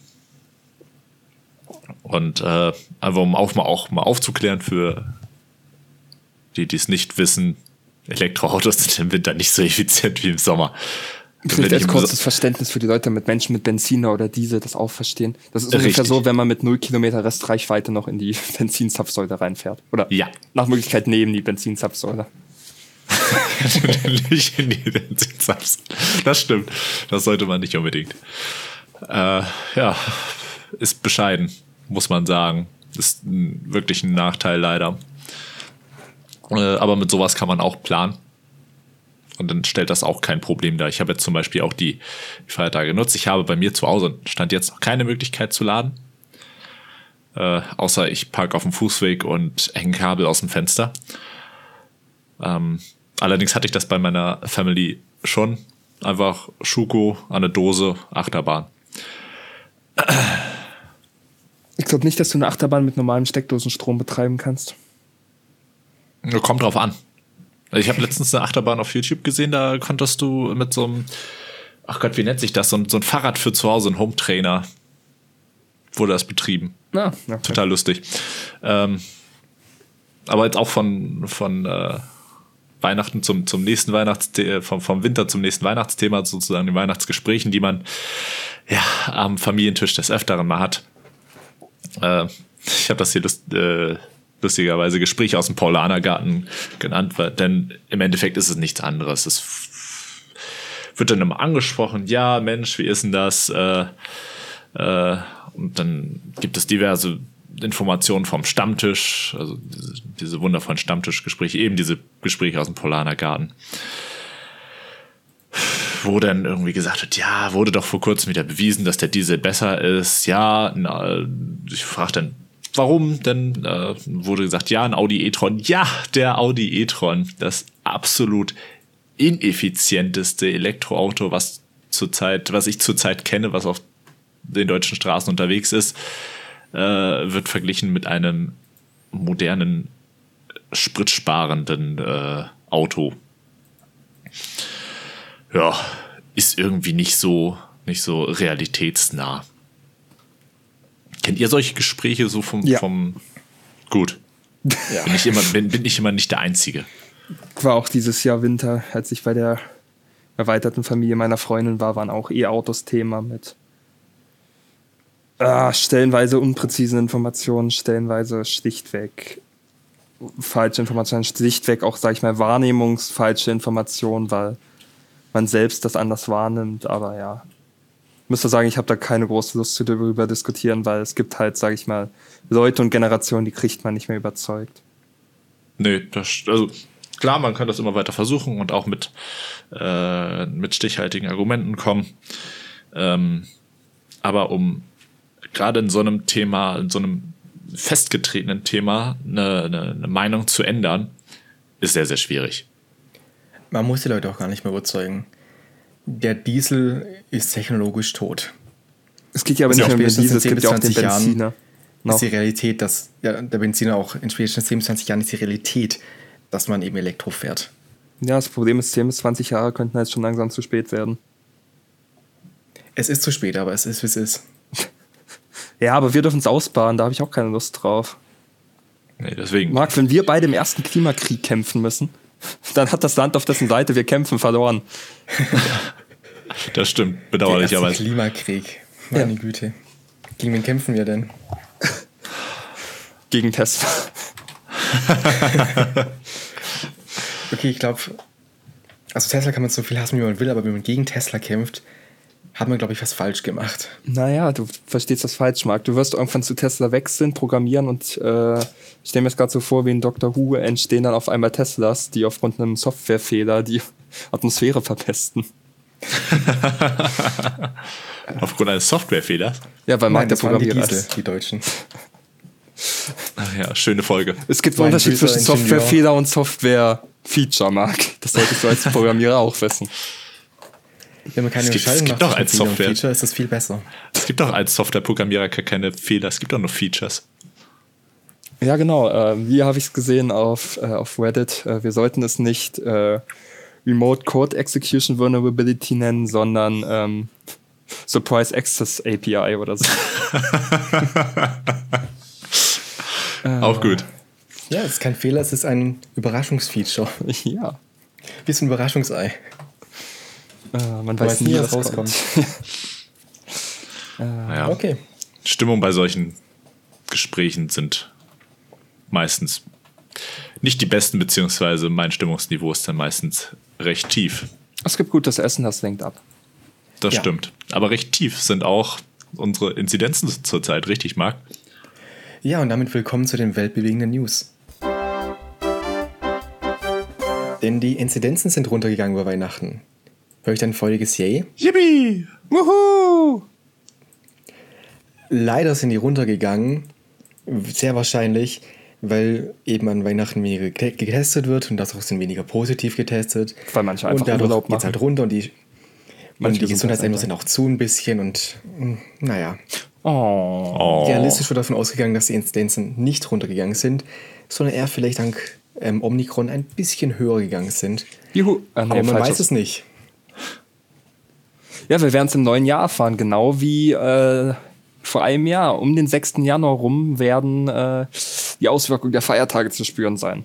Und äh, einfach um auch mal, auch mal aufzuklären für die, die es nicht wissen, Elektroautos sind im Winter nicht so effizient wie im Sommer. Vielleicht Wenn als ich im kurzes So- Verständnis für die Leute mit Menschen mit Benziner oder Diesel das auch verstehen. Das ist ungefähr Richtig. so, wenn man mit null Kilometer Restreichweite noch in die Benzinzapfsäule reinfährt. Oder Ja. nach Möglichkeit neben die Benzinzapfsäule. nicht in die Benzinsatz. Das stimmt. Das sollte man nicht unbedingt. Äh, ja, ist bescheiden, muss man sagen. Ist ein, wirklich ein Nachteil leider. Äh, aber mit sowas kann man auch planen. Und dann stellt das auch kein Problem dar. Ich habe jetzt zum Beispiel auch die Feiertage genutzt. Ich habe bei mir zu Hause stand jetzt noch keine Möglichkeit zu laden. Äh, außer ich parke auf dem Fußweg und hänge Kabel aus dem Fenster. Ähm, allerdings hatte ich das bei meiner Family schon. Einfach Schuko an der Dose, Achterbahn. Ich glaube nicht, dass du eine Achterbahn mit normalem Steckdosenstrom betreiben kannst. Kommt drauf an. Ich habe letztens eine Achterbahn auf YouTube gesehen, da konntest du mit so einem, ach Gott, wie nennt sich das? So ein, so ein Fahrrad für zu Hause, ein Home-Trainer, wurde das betrieben. Ah, okay. Total lustig. Ähm, aber jetzt auch von, von äh, Weihnachten zum, zum nächsten Weihnachtsthema, vom, vom Winter zum nächsten Weihnachtsthema, sozusagen den Weihnachtsgesprächen, die man ja, am Familientisch des Öfteren mal hat. Äh, ich habe das hier lust, äh, lustigerweise Gespräche aus dem Paulanergarten genannt, weil, denn im Endeffekt ist es nichts anderes. Es f- wird dann immer angesprochen, ja, Mensch, wie ist denn das? Äh, äh, und dann gibt es diverse Informationen vom Stammtisch, also diese, diese wundervollen Stammtischgespräche, eben diese Gespräche aus dem Paulanergarten, wo dann irgendwie gesagt wird, ja, wurde doch vor kurzem wieder bewiesen, dass der Diesel besser ist. Ja, na, ich frage dann, warum? Denn äh, wurde gesagt, ja, ein Audi e-tron. Ja, der Audi e-tron, das absolut ineffizienteste Elektroauto, was zurzeit, was ich zurzeit kenne, was auf den deutschen Straßen unterwegs ist, äh, wird verglichen mit einem modernen, spritsparenden äh, Auto. Ja, ist irgendwie nicht so, nicht so realitätsnah. Kennt ihr solche Gespräche so vom, Ja. vom gut? Ja. Bin ich immer, bin, bin ich immer nicht der Einzige. War auch dieses Jahr Winter, als ich bei der erweiterten Familie meiner Freundin war, waren auch E-Autos Thema mit ah, stellenweise unpräzisen Informationen, stellenweise schlichtweg falsche Informationen, schlichtweg auch, sag ich mal, wahrnehmungsfalsche Informationen, weil man selbst das anders wahrnimmt, aber ja. Ich müsste sagen, ich habe da keine große Lust zu darüber diskutieren, weil es gibt halt, sag ich mal, Leute und Generationen, die kriegt man nicht mehr überzeugt. Nee, das, also klar, man kann das immer weiter versuchen und auch mit, äh, mit stichhaltigen Argumenten kommen. Ähm, aber um gerade in so einem Thema, in so einem festgetretenen Thema eine, eine, eine Meinung zu ändern, ist sehr, sehr schwierig. Man muss die Leute auch gar nicht mehr überzeugen. Der Diesel ist technologisch tot. Es geht ja aber Also nicht nur um den spätestens Diesel, es in gibt ja auch den zehn bis zwanzig Benziner. Ist Noch. die Realität, dass ja, der Benziner auch in spätestens zehn bis zwanzig Jahren ist die Realität, dass man eben Elektro fährt. Ja, das Problem ist, zehn bis zwanzig Jahre könnten jetzt schon langsam zu spät werden. Es ist zu spät, aber es ist, wie es ist. Ja, aber wir dürfen es ausbauen, da habe ich auch keine Lust drauf. Nee, deswegen. Marc, wenn wir beide im ersten Klimakrieg kämpfen müssen, dann hat das Land, auf dessen Seite wir kämpfen, verloren. Das stimmt, Der erste bedauerlicherweise. Klimakrieg. Meine Ja. Güte. Gegen wen kämpfen wir denn? Gegen Tesla. Okay, ich glaube, also Tesla kann man so viel hassen, wie man will, aber wenn man gegen Tesla kämpft, hat man, glaube ich, was falsch gemacht. Naja, du verstehst das falsch, Marc. Du wirst irgendwann zu Tesla wechseln, programmieren und äh, ich stelle mir das gerade so vor, wie in Doctor Who entstehen dann auf einmal Teslas, die aufgrund einem Softwarefehler die Atmosphäre verpesten. Aufgrund eines Softwarefehlers. Ja, weil Marc Nein, der das waren die Programmierer Diesel, ist. die Deutschen. Ach ja, schöne Folge. Es gibt So einen ein Unterschied böser zwischen Ingenieur. Softwarefehler und Software-Feature, Marc. Das solltest du als Programmierer auch wissen. Wenn man keine Es gibt- Unterscheidung es macht gibt doch zwischen als Feature und Software. Feature, ist das viel besser. Es gibt doch als Softwareprogrammierer keine Fehler, es gibt doch nur Features. Ja, genau. Äh, wie habe ich es gesehen auf, äh, auf Reddit? Äh, wir sollten es nicht äh, Remote Code Execution Vulnerability nennen, sondern ähm, Surprise Access A P I oder so. Auch gut. Ja, es ist kein Fehler, es ist ein Überraschungsfeature. Ja. Wie so ein Überraschungsei. Äh, man Man weiß nie, was rauskommt. Naja, Okay. Stimmung bei solchen Gesprächen sind meistens nicht die besten, beziehungsweise mein Stimmungsniveau ist dann meistens recht tief. Es gibt gutes Essen, das lenkt ab. Das Ja. stimmt. Aber recht tief sind auch unsere Inzidenzen zurzeit, richtig, Marc? Ja, und damit willkommen zu den weltbewegenden News. Denn die Inzidenzen sind runtergegangen über Weihnachten. Höre ich dann ein freudiges Yay? Yippie! Wuhu! Leider sind die runtergegangen. Sehr wahrscheinlich, weil eben an Weihnachten weniger gete- getestet wird und dadurch sind weniger positiv getestet. Weil manche einfach und dadurch Urlaub geht's halt machen. runter und die, Manche und die sind Gesundheitsämter halt sind auch zu ein bisschen und mh, naja. Oh. Oh. Realistisch wird davon ausgegangen, dass die Inzidenzen nicht runtergegangen sind, sondern eher vielleicht dank ähm, Omikron ein bisschen höher gegangen sind. Juhu. Ah, nee, Aber man falsches. weiß es nicht. Ja, wir werden es im neuen Jahr erfahren, genau wie äh, vor einem Jahr. Um den sechsten Januar rum werden äh, die Auswirkungen der Feiertage zu spüren sein.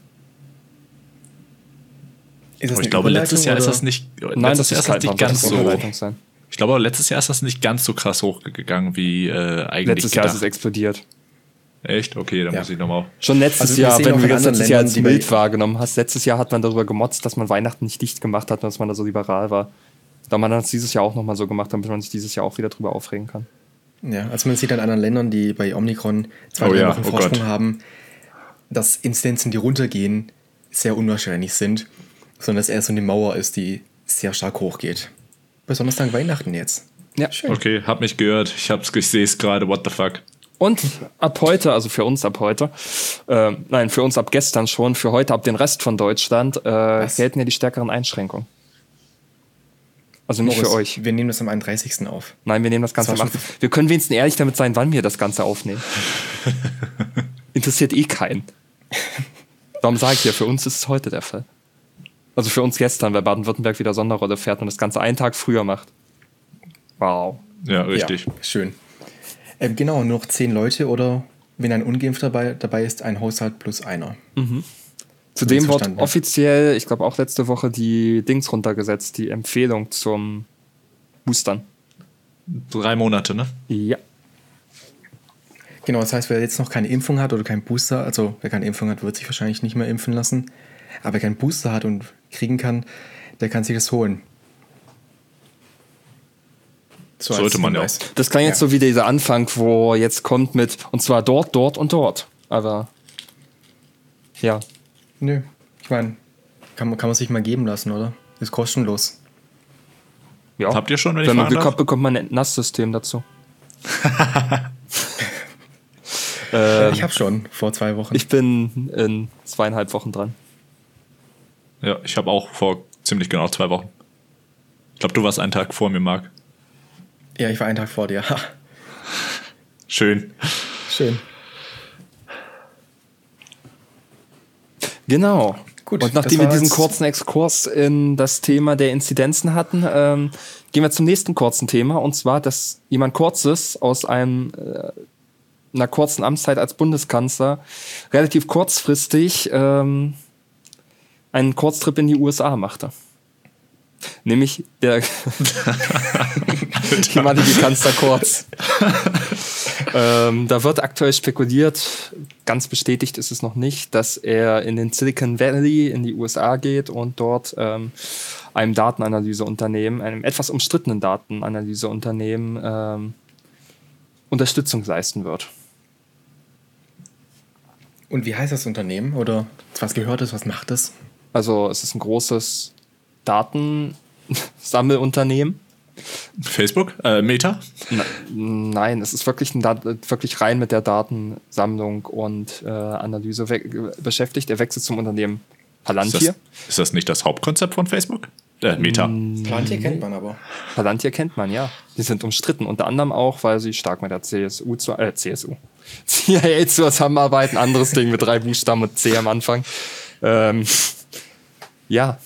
Ist das Aber ich eine glaube, letztes Überleitung Jahr ist oder? das nicht, Nein, letztes das Jahr ist ist das kein nicht ganz so. Überleitung sein. Ich glaube, letztes Jahr ist das nicht ganz so krass hochgegangen, wie äh, eigentlich Letztes Jahr ist gedacht. es explodiert. Echt? Okay, dann Ja. muss ich nochmal. Schon letztes Also wir Jahr, sehen wenn auch du in das anderen letztes Jahr Ländern, als die mild bei- wahrgenommen hast. Letztes Jahr hat man darüber gemotzt, dass man Weihnachten nicht dicht gemacht hat und dass man da so liberal war. Da man das dieses Jahr auch nochmal so gemacht, damit man sich dieses Jahr auch wieder drüber aufregen kann. Ja, also man sieht an anderen Ländern, die bei Omikron zwei, Oh drei ja, Wochen oh Vorsprung Gott. haben, dass Inzidenzen, die runtergehen, sehr unwahrscheinlich sind, sondern dass eher so eine Mauer ist, die sehr stark hochgeht. Besonders dank Weihnachten jetzt. Ja. Schön. Okay, hab mich gehört. Ich hab's, ich sehe es gerade. What the fuck? Und ab heute, also für uns ab heute, äh, nein, für uns ab gestern schon, für heute ab den Rest von Deutschland, äh, Was? gelten ja die stärkeren Einschränkungen. Also nicht Moritz, für euch. Wir nehmen das am einunddreißigsten auf. Nein, wir nehmen das Ganze Das war am schon- achten Wir können wenigstens ehrlich damit sein, wann wir das Ganze aufnehmen. Interessiert eh keinen. Darum sage ich ja, für uns ist es heute der Fall. Also für uns gestern, weil Baden-Württemberg wieder Sonderrolle fährt und das Ganze einen Tag früher macht. Wow. Ja, richtig. Ja, schön. Ähm, genau, nur noch zehn Leute oder wenn ein Ungeimpfter dabei, dabei ist, ein Haushalt plus einer. Zudem wird verstanden, ja. offiziell, ich glaube auch letzte Woche, die Dings runtergesetzt, die Empfehlung zum Boostern. Drei Monate, ne? Ja. Genau, das heißt, wer jetzt noch keine Impfung hat oder keinen Booster, also wer keine Impfung hat, wird sich wahrscheinlich nicht mehr impfen lassen. Aber wer keinen Booster hat und kriegen kann, der kann sich das holen. So als Sollte man ja Hinweis. Das klang jetzt Ja. so wie dieser Anfang, wo jetzt kommt mit, und zwar dort, dort und dort. Aber ja. Nö, ich meine, kann, man- kann man sich mal geben lassen, oder? Ist kostenlos. ja. Habt ihr schon, wenn ich Wenn man fragen Glück darf? hat, bekommt man ein Nasssystem dazu. Äh, ich habe schon vor zwei Wochen. Ich bin in zweieinhalb Wochen dran. Ja, ich habe auch vor ziemlich genau zwei Wochen. Ich glaube, du warst einen Tag vor mir, Marc. ja, ich war einen Tag vor dir. Ha, Schön. schön. Genau. Gut, Und nachdem das wir war diesen jetzt- kurzen Exkurs in das Thema der Inzidenzen hatten, ähm, gehen wir zum nächsten kurzen Thema. Und zwar, dass jemand Kurzes aus einem, äh, einer kurzen Amtszeit als Bundeskanzler relativ kurzfristig ähm, einen Kurztrip in die U S A machte. Nämlich der ehemalige Kanzler Kurz. ähm, da wird aktuell spekuliert, ganz bestätigt ist es noch nicht, dass er in den Silicon Valley in die U S A geht und dort ähm, einem Datenanalyseunternehmen, einem etwas umstrittenen Datenanalyseunternehmen ähm, Unterstützung leisten wird. Und wie heißt das Unternehmen? Oder was gehört es? Was macht es? Also es ist ein großes Datensammelunternehmen. Facebook? Äh, Meta? Na, nein, es ist wirklich, ein Dat wirklich rein mit der Datensammlung und äh, Analyse we- beschäftigt. Er wechselt zum Unternehmen Ist Palantir. das, ist das nicht das Hauptkonzept von Facebook? Äh, Meta. Palantir kennt man aber. Palantir kennt man, ja. Die sind umstritten, unter anderem auch, weil sie stark mit der C S U, zu, äh, C S U, C I A zusammenarbeiten. Anderes Ding mit drei Buchstaben und C am Anfang. Ähm, ja.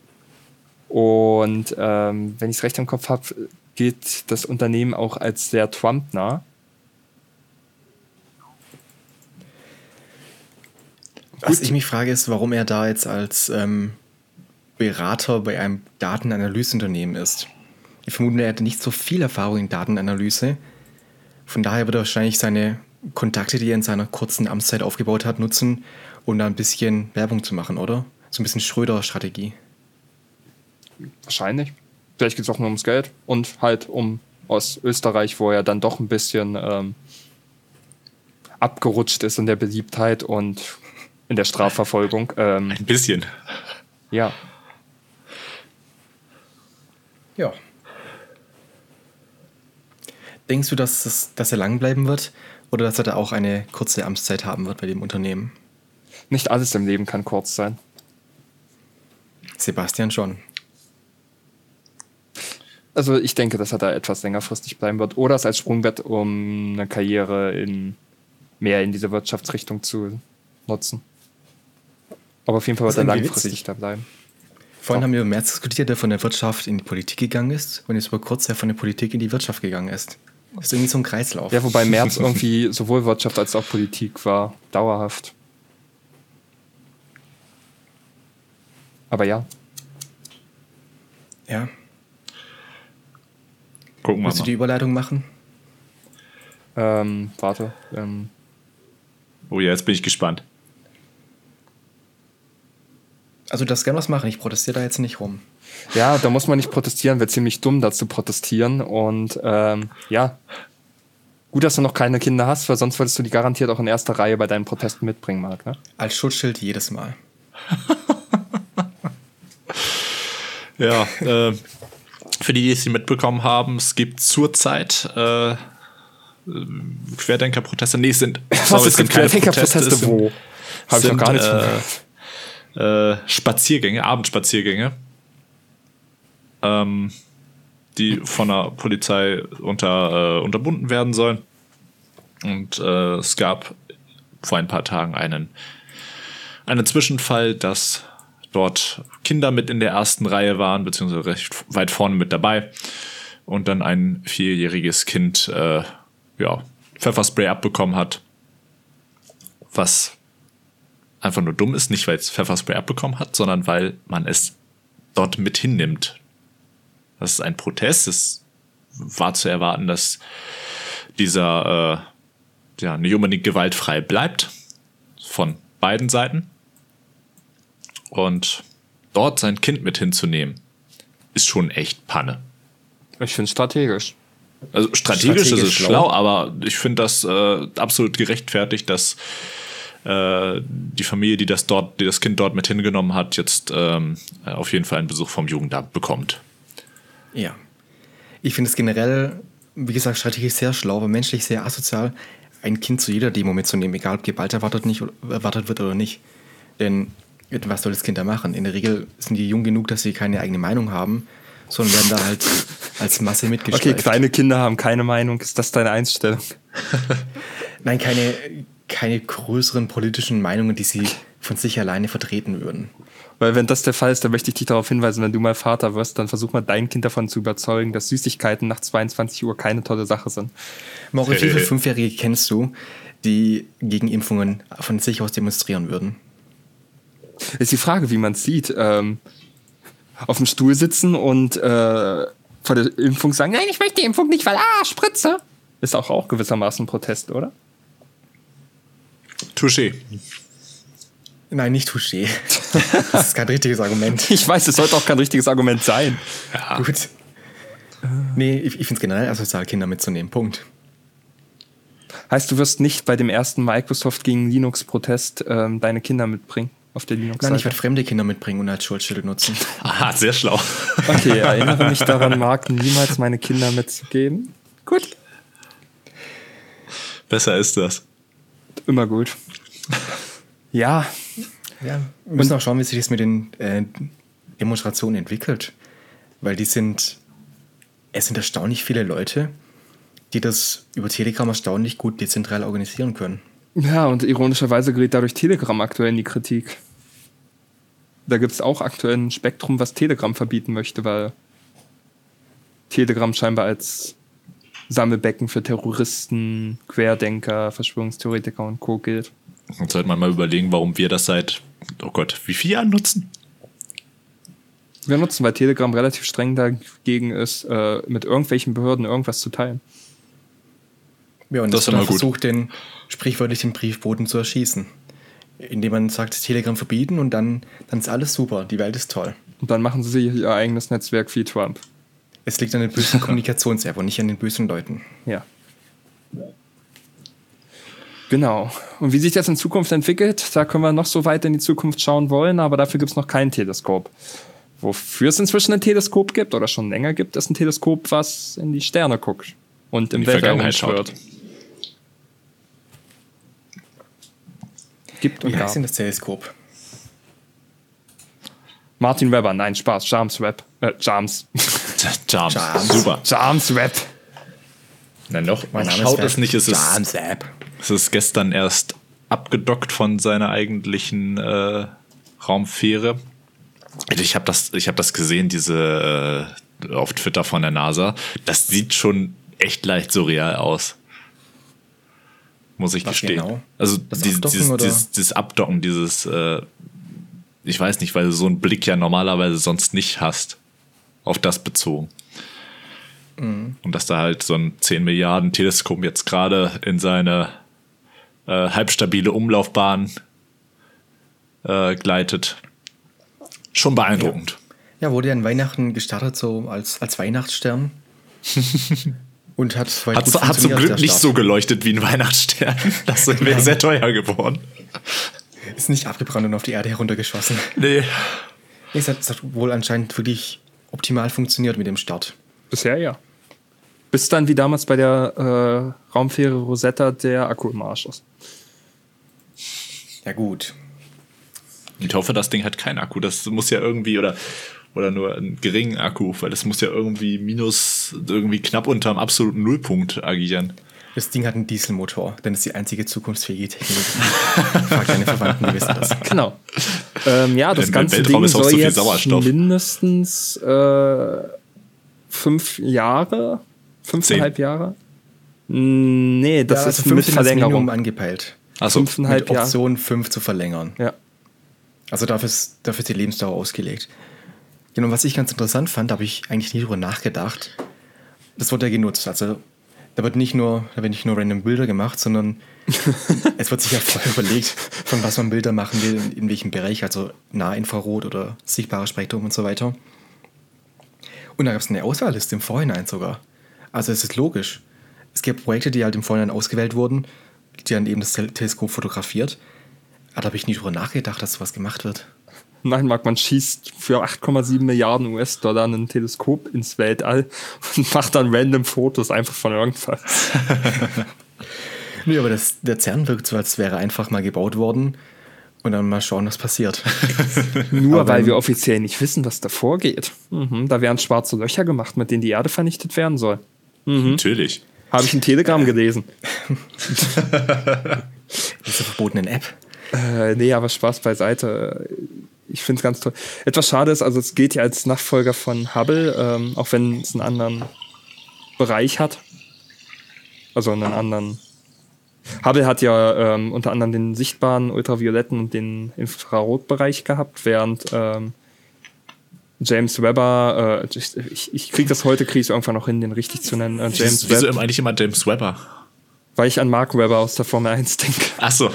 Und ähm, wenn ich es recht im Kopf habe, gilt das Unternehmen auch als sehr Trump-nah. Was ich mich frage, ist, warum er da jetzt als ähm, Berater bei einem Datenanalyseunternehmen ist. Ich vermute, er hatte nicht so viel Erfahrung in Datenanalyse. Von daher wird er wahrscheinlich seine Kontakte, die er in seiner kurzen Amtszeit aufgebaut hat, nutzen, um da ein bisschen Werbung zu machen, oder? So ein bisschen Schröder-Strategie. Wahrscheinlich. Vielleicht geht es auch nur ums Geld und halt um aus Österreich, wo er dann doch ein bisschen ähm, abgerutscht ist in der Beliebtheit und in der Strafverfolgung. Ähm, Ein bisschen. ja. Ja. Denkst du, dass, es, dass er lang bleiben wird oder dass er da auch eine kurze Amtszeit haben wird bei dem Unternehmen? Nicht alles im Leben kann kurz sein. Sebastian schon. Also ich denke, dass er da etwas längerfristig bleiben wird oder es als Sprungbrett, um eine Karriere in mehr in diese Wirtschaftsrichtung zu nutzen. Aber auf jeden Fall Das wird ist er irgendwie langfristig witzig. da bleiben. Vorhin haben wir über Merz diskutiert, der von der Wirtschaft in die Politik gegangen ist und jetzt über kurz der von der Politik in die Wirtschaft gegangen ist. Das ist irgendwie so ein Kreislauf. Ja, wobei Merz irgendwie sowohl Wirtschaft als auch Politik war. Dauerhaft. Aber ja. Ja. Gucken wir Willst du die mal. Überleitung machen? Ähm, warte. Ähm, Oh ja, jetzt bin ich gespannt. Also, du darfst gerne was machen. Ich protestiere da jetzt nicht rum. ja, da muss man nicht protestieren, wäre ziemlich dumm, da zu protestieren. Und ähm, ja, gut, dass du noch keine Kinder hast, weil sonst würdest du die garantiert auch in erster Reihe bei deinen Protesten mitbringen, Marc. Ne? Als Schutzschild jedes Mal. Ja, äh, für die, die es nicht mitbekommen haben, es gibt zurzeit äh, Querdenker-Proteste. Nee, es sind, sorry, es gibt Querdenker-Proteste es sind- wo? Habe ich sind, noch gar nicht von äh, äh, Spaziergänge, Abendspaziergänge, ähm, die von der Polizei unter, äh, unterbunden werden sollen. Und äh, es gab vor ein paar Tagen einen, einen Zwischenfall, dass dort Kinder mit in der ersten Reihe waren, beziehungsweise recht weit vorne mit dabei. Und dann ein vierjähriges Kind äh, ja, Pfefferspray abbekommen hat, was einfach nur dumm ist, nicht weil es Pfefferspray abbekommen hat, sondern weil man es dort mit hinnimmt. Das ist ein Protest. Es war zu erwarten, dass dieser äh, ja, nicht unbedingt gewaltfrei bleibt, von beiden Seiten. Und dort sein Kind mit hinzunehmen, ist schon echt Panne. Ich finde es strategisch. Also strategisch, Strategisch ist es schlau. schlau, aber ich finde das äh, absolut gerechtfertigt, dass äh, die Familie, die das dort, die das Kind dort mit hingenommen hat, jetzt ähm, auf jeden Fall einen Besuch vom Jugendamt bekommt. Ja. Ich finde es generell, wie gesagt, strategisch sehr schlau, aber menschlich sehr asozial, ein Kind zu jeder Demo mitzunehmen, egal ob Gewalt erwartet, nicht, erwartet wird oder nicht. Denn was soll das Kind da machen? In der Regel sind die jung genug, dass sie keine eigene Meinung haben, sondern werden da halt als Masse mitgeschleift. Okay, kleine Kinder haben keine Meinung. Ist das deine Einstellung? Nein, keine, keine größeren politischen Meinungen, die sie von sich alleine vertreten würden. Weil wenn das der Fall ist, dann möchte ich dich darauf hinweisen, wenn du mal Vater wirst, dann versuch mal dein Kind davon zu überzeugen, dass Süßigkeiten nach zweiundzwanzig Uhr keine tolle Sache sind. Maurice, wie viele Fünfjährige kennst du, die gegen Impfungen von sich aus demonstrieren würden? Ist die Frage, wie man es sieht. Ähm, auf dem Stuhl sitzen und äh, vor der Impfung sagen, nein, ich möchte die Impfung nicht, weil, ah, Spritze. Ist auch, auch gewissermaßen Protest, oder? Touché. Nein, nicht Touché. Das ist kein richtiges Argument. Ich weiß, es sollte auch kein richtiges Argument sein. Ja. Gut. Nee, ich, ich finde es generell asozial, Kinder mitzunehmen. Punkt. Heißt, du wirst nicht bei dem ersten Microsoft gegen Linux-Protest ähm, deine Kinder mitbringen auf der Linux-Seite? Nein, ich werde fremde Kinder mitbringen und als Schutzschild nutzen. Aha, sehr schlau. Okay, erinnere mich daran, Marc, niemals meine Kinder mitzugeben. Gut. Besser ist das. Immer gut. Ja, Ja, wir müssen auch schauen, wie sich das mit den äh, Demonstrationen entwickelt. Weil die sind, es sind erstaunlich viele Leute, die das über Telegram erstaunlich gut dezentral organisieren können. ja, und ironischerweise gerät dadurch Telegram aktuell in die Kritik. Da gibt es auch aktuell ein Spektrum, was Telegram verbieten möchte, weil Telegram scheinbar als Sammelbecken für Terroristen, Querdenker, Verschwörungstheoretiker und Co. gilt. Jetzt sollte man mal überlegen, warum wir das seit, oh Gott, wie viele Jahren nutzen? Wir nutzen, weil Telegram relativ streng dagegen ist, äh, mit irgendwelchen Behörden irgendwas zu teilen. Ja, und Das das ist wird immer dann gut. versucht, den sprichwörtlich den Briefboten zu erschießen. Indem man sagt, Telegram verbieten und dann, dann ist alles super, die Welt ist toll. Und dann machen sie ihr eigenes Netzwerk wie Trump. Es liegt an den bösen Kommunikations-App und nicht an den bösen Leuten. Ja. Genau. Und wie sich das in Zukunft entwickelt, da können wir noch so weit in die Zukunft schauen wollen, aber dafür gibt es noch kein Teleskop. Wofür es inzwischen ein Teleskop gibt oder schon länger gibt, ist ein Teleskop, was in die Sterne guckt und im die Weltraum Vergangenheit schaut. schwirrt. Gibt und Wie heißt gab. denn das Teleskop? Martin Webber, nein, Spaß, James Webb. Äh, James. Jams, Jams. super. James Webb. Na noch, Mein Name schaut ist es nicht, es ist, James App. es ist gestern erst abgedockt von seiner eigentlichen äh, Raumfähre. Ich habe das, ich hab das gesehen, diese äh, auf Twitter von der NASA. Das sieht schon echt leicht surreal aus. Muss ich Was gestehen. genau? Also Das dieses, Abdocken, dieses, oder? dieses, dieses Abdocken, dieses, äh, ich weiß nicht, weil du so einen Blick ja normalerweise sonst nicht hast. Auf das bezogen. Mhm. Und dass da halt so ein zehn Milliarden Teleskop jetzt gerade in seine äh, halbstabile Umlaufbahn äh, gleitet. Schon beeindruckend. Ja, ja, wurde ja an Weihnachten gestartet, so als, als Weihnachtsstern. Und hat Hat, so, hat zum Glück nicht so geleuchtet wie ein Weihnachtsstern. Das wäre sehr teuer geworden. Ist nicht abgebrannt und auf die Erde heruntergeschossen. Nee. Es hat, es hat wohl anscheinend wirklich optimal funktioniert mit dem Start. Bisher ja. Bis dann wie damals bei der äh, Raumfähre Rosetta der Akku im Arsch ist. Ja gut. Ich hoffe, das Ding hat keinen Akku. Das muss ja irgendwie, oder, oder nur einen geringen Akku, weil das muss ja irgendwie minus, irgendwie knapp unterm absoluten Nullpunkt agieren. Das Ding hat einen Dieselmotor, denn es ist die einzige zukunftsfähige Technologie. Frag deine Verwandten, die wissen das. Genau. Ähm, ja, das Im ganze Weltraum Ding ist auch soll so viel jetzt Sauerstoff. mindestens äh, fünf Jahre, fünfeinhalb Zehn. Jahre? Nee, das ja, ist also mit fünf Minimum Verlängerung. angepeilt. Achso, Fünfeinhalb Mit Jahre. Option fünf zu verlängern. Ja. Also dafür ist, dafür ist die Lebensdauer ausgelegt. Genau, was ich ganz interessant fand, da habe ich eigentlich nie drüber nachgedacht. Das wird ja genutzt. Also da wird nicht nur, da werden nicht nur random Bilder gemacht, sondern es wird sich ja vorher überlegt, von was man Bilder machen will, in, in welchem Bereich, also Nahinfrarot oder sichtbares Spektrum und so weiter. Und da gab es eine Auswahlliste im Vorhinein sogar. Also es ist logisch. Es gibt Projekte, die halt im Vorhinein ausgewählt wurden, die dann eben das Tel- Teleskop fotografiert. Aber da habe ich nie drüber nachgedacht, dass sowas gemacht wird. Nein, Marc, man schießt für acht Komma sieben Milliarden U S-Dollar ein Teleskop ins Weltall und macht dann random Fotos einfach von irgendwas. Nee, aber das, der CERN wirkt so, als wäre einfach mal gebaut worden und dann mal schauen, was passiert. Nur Aber weil wenn- wir offiziell nicht wissen, was da vorgeht. Mhm, da werden schwarze Löcher gemacht, mit denen die Erde vernichtet werden soll. natürlich. Habe ich ein Telegramm gelesen. Diese verbotenen App. Äh, nee, aber Spaß beiseite. Ich finde es ganz toll. Etwas schade ist, also es gilt ja als Nachfolger von Hubble, ähm, auch wenn es einen anderen Bereich hat. Also einen anderen. Hubble hat ja ähm, unter anderem den sichtbaren, ultravioletten und den Infrarotbereich gehabt, während ähm, James Webber, äh, ich, ich, ich kriege das heute, kriege ich irgendwann noch hin, den richtig zu nennen. Äh, James Wieso Webb, immer eigentlich immer James Webber? weil ich an Mark Webber aus der Formel eins denke. Achso.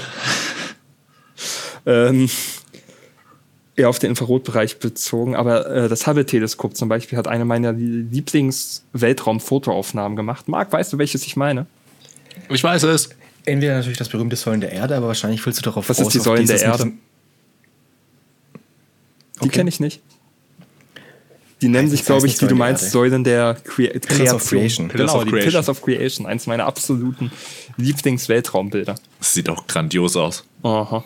ähm, eher auf den Infrarotbereich bezogen, aber äh, das Hubble-Teleskop zum Beispiel hat eine meiner Lieblings-Weltraum-Fotoaufnahmen gemacht. Marc, weißt du, welches ich meine? Ich weiß es. Entweder natürlich das berühmte Säulen der Erde, aber wahrscheinlich willst du darauf Was ist raus, die auf Säulen der dieses mit Erde? diesem- Die Okay. kenne ich nicht. Die nennen Heißt- sich, das glaube heißt ich, nicht wie du Säulen der meinst, Erde. Säulen der Crea Kreation. of Creation. Pillars Genau, of die Creation. Pillars of Creation. Eins meiner absoluten Lieblings-Weltraumbilder. Das sieht auch grandios aus. Aha.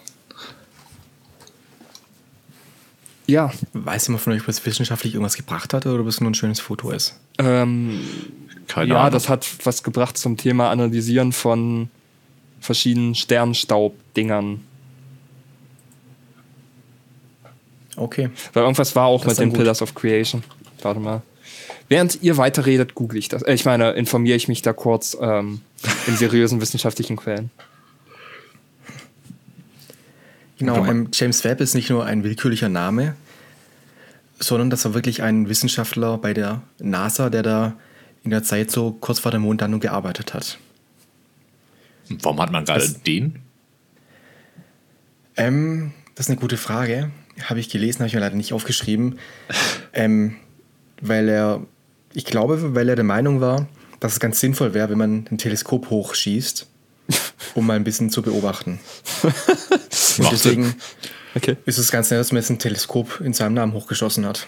Ja, Weiß jemand von euch, ob es wissenschaftlich irgendwas gebracht hat oder ob es nur ein schönes Foto ist? ähm, Keine ja, Ahnung. das hat was gebracht zum Thema Analysieren von verschiedenen Sternstaub-Dingern. Okay. Weil irgendwas war auch Das mit ist dann den gut. Pillars of Creation. Warte mal. Während ihr weiterredet, google ich das. Äh, ich meine, informiere ich mich da kurz ähm, in seriösen wissenschaftlichen Quellen. Genau, ähm, James Webb ist nicht nur ein willkürlicher Name, sondern das war wirklich ein Wissenschaftler bei der NASA, der da in der Zeit so kurz vor der Mondlandung gearbeitet hat. Warum hat man gerade Das- den? Ähm, das ist eine gute Frage. Habe ich gelesen, habe ich mir leider nicht aufgeschrieben. ähm, weil er, ich glaube, weil er der Meinung war, dass es ganz sinnvoll wäre, wenn man ein Teleskop hochschießt, um mal ein bisschen zu beobachten. Und Macht deswegen Okay. ist es ganz nett, dass man jetzt ein Teleskop in seinem Namen hochgeschossen hat.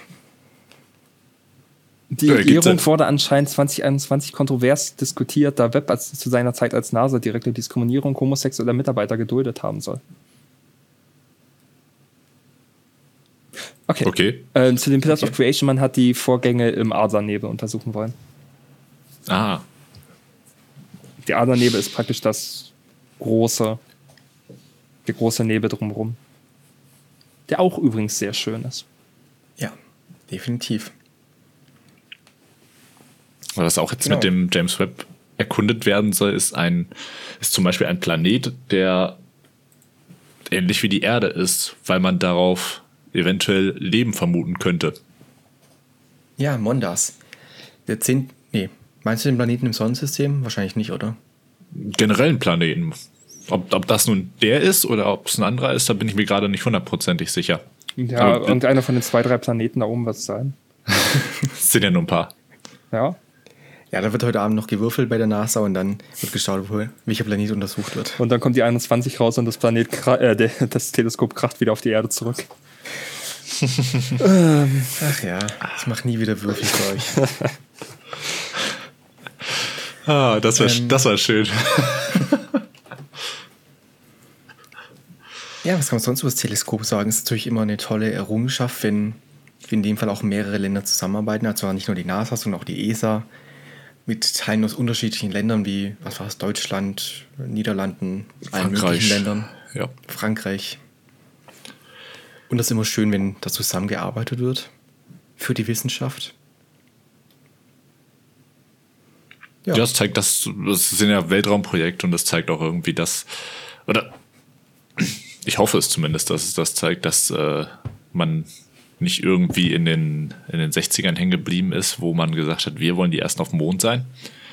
Die Ja, gibt's Ehrung ja. wurde anscheinend zwanzig einundzwanzig kontrovers diskutiert, da Webb als, zu seiner Zeit als NASA direkte Diskriminierung homosexueller Mitarbeiter geduldet haben soll. Okay. Okay. Ähm, zu den Pillars Okay. of Creation, man hat die Vorgänge im Adernebel untersuchen wollen. Ah. Der Adernebel ist praktisch das große, der große Nebel drumherum. Der auch übrigens sehr schön ist. Ja, definitiv. Was auch jetzt Genau. mit dem James Webb erkundet werden soll, ist ein, ist zum Beispiel ein Planet, der ähnlich wie die Erde ist, weil man darauf eventuell Leben vermuten könnte. Ja, Mondas. Der zehn, nee, Meinst du den Planeten im Sonnensystem? Wahrscheinlich nicht, oder? Generellen Planeten. Ob, ob das nun der ist oder ob es ein anderer ist, da bin ich mir gerade nicht hundertprozentig sicher. Ja, aber irgendeiner von den zwei, drei Planeten da oben wird es sein. Es sind ja nur ein paar. Ja. Ja, da wird heute Abend noch gewürfelt bei der NASA und dann wird geschaut, wo, welcher Planet untersucht wird. Und dann kommt die einundzwanzig raus und das Planet, äh, das Teleskop kracht wieder auf die Erde zurück. ähm. Ach ja, ich mache nie wieder Würfel für euch. Ah, das war, ähm, das war schön. Ja, was kann man sonst über das Teleskop sagen? Es ist natürlich immer eine tolle Errungenschaft, wenn in dem Fall auch mehrere Länder zusammenarbeiten. Also nicht nur die NASA, sondern auch die E S A mit Teilen aus unterschiedlichen Ländern wie, was war es, Deutschland, Niederlanden, allen möglichen Ländern. Ja. Frankreich. Und das ist immer schön, wenn da zusammengearbeitet wird für die Wissenschaft. Ja, das zeigt, dass das sind ja Weltraumprojekte und das zeigt auch irgendwie, dass, oder ich hoffe es zumindest, dass es das zeigt, dass äh, man nicht irgendwie in den, in den sechzigern hängen geblieben ist, wo man gesagt hat, wir wollen die Ersten auf dem Mond sein,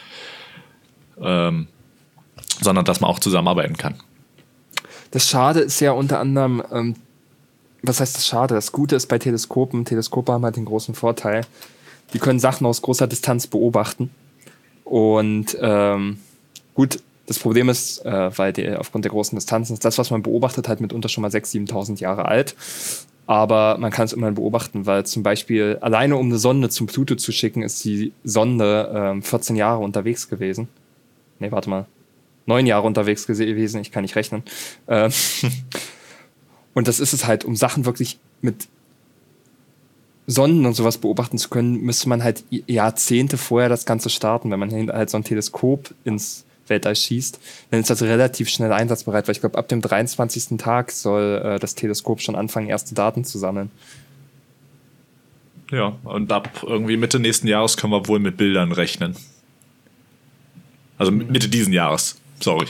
ähm, sondern dass man auch zusammenarbeiten kann. Das Schade ist ja unter anderem, ähm, was heißt das Schade? Das Gute ist bei Teleskopen, Teleskope haben halt den großen Vorteil, die können Sachen aus großer Distanz beobachten. Und ähm, gut, das Problem ist, äh, weil die, aufgrund der großen Distanzen ist das, was man beobachtet, halt mitunter schon mal sechstausend, siebentausend Jahre alt. Aber man kann es immerhin beobachten, weil zum Beispiel alleine um eine Sonde zum Pluto zu schicken, ist die Sonde ähm, vierzehn Jahre unterwegs gewesen. Nee, warte mal. Neun Jahre unterwegs gewesen, ich kann nicht rechnen. Ähm, und das ist es halt, um Sachen wirklich mit Sonden und sowas beobachten zu können, müsste man halt Jahrzehnte vorher das Ganze starten. Wenn man halt so ein Teleskop ins Weltall schießt, dann ist das relativ schnell einsatzbereit, weil ich glaube, ab dem dreiundzwanzigsten Tag soll äh, das Teleskop schon anfangen, erste Daten zu sammeln. Ja, und ab irgendwie Mitte nächsten Jahres können wir wohl mit Bildern rechnen. Also Mitte diesen Jahres, sorry.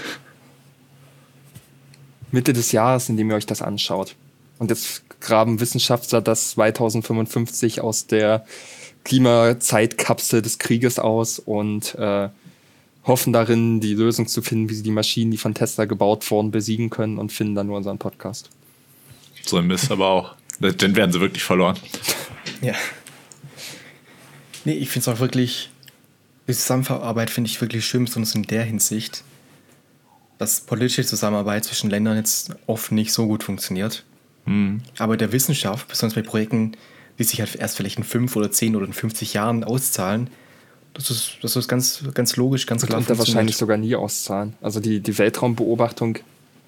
Mitte des Jahres, in dem ihr euch das anschaut. Und jetzt graben Wissenschaftler das zweitausendfünfundfünfzig aus der Klimazeitkapsel des Krieges aus und äh, hoffen darin, die Lösung zu finden, wie sie die Maschinen, die von Tesla gebaut wurden, besiegen können und finden dann nur unseren Podcast. So ein Mist aber auch. Dann werden sie wirklich verloren. Ja. Nee, ich finde es auch wirklich, die Zusammenarbeit finde ich wirklich schön, besonders in der Hinsicht, dass politische Zusammenarbeit zwischen Ländern jetzt oft nicht so gut funktioniert. Mhm. Aber der Wissenschaft, besonders bei Projekten, die sich halt erst vielleicht in fünf oder zehn oder in fünfzig Jahren auszahlen, das ist, das ist ganz, ganz logisch, ganz klar. Und da wahrscheinlich sogar nie auszahlen. Also die, die Weltraumbeobachtung,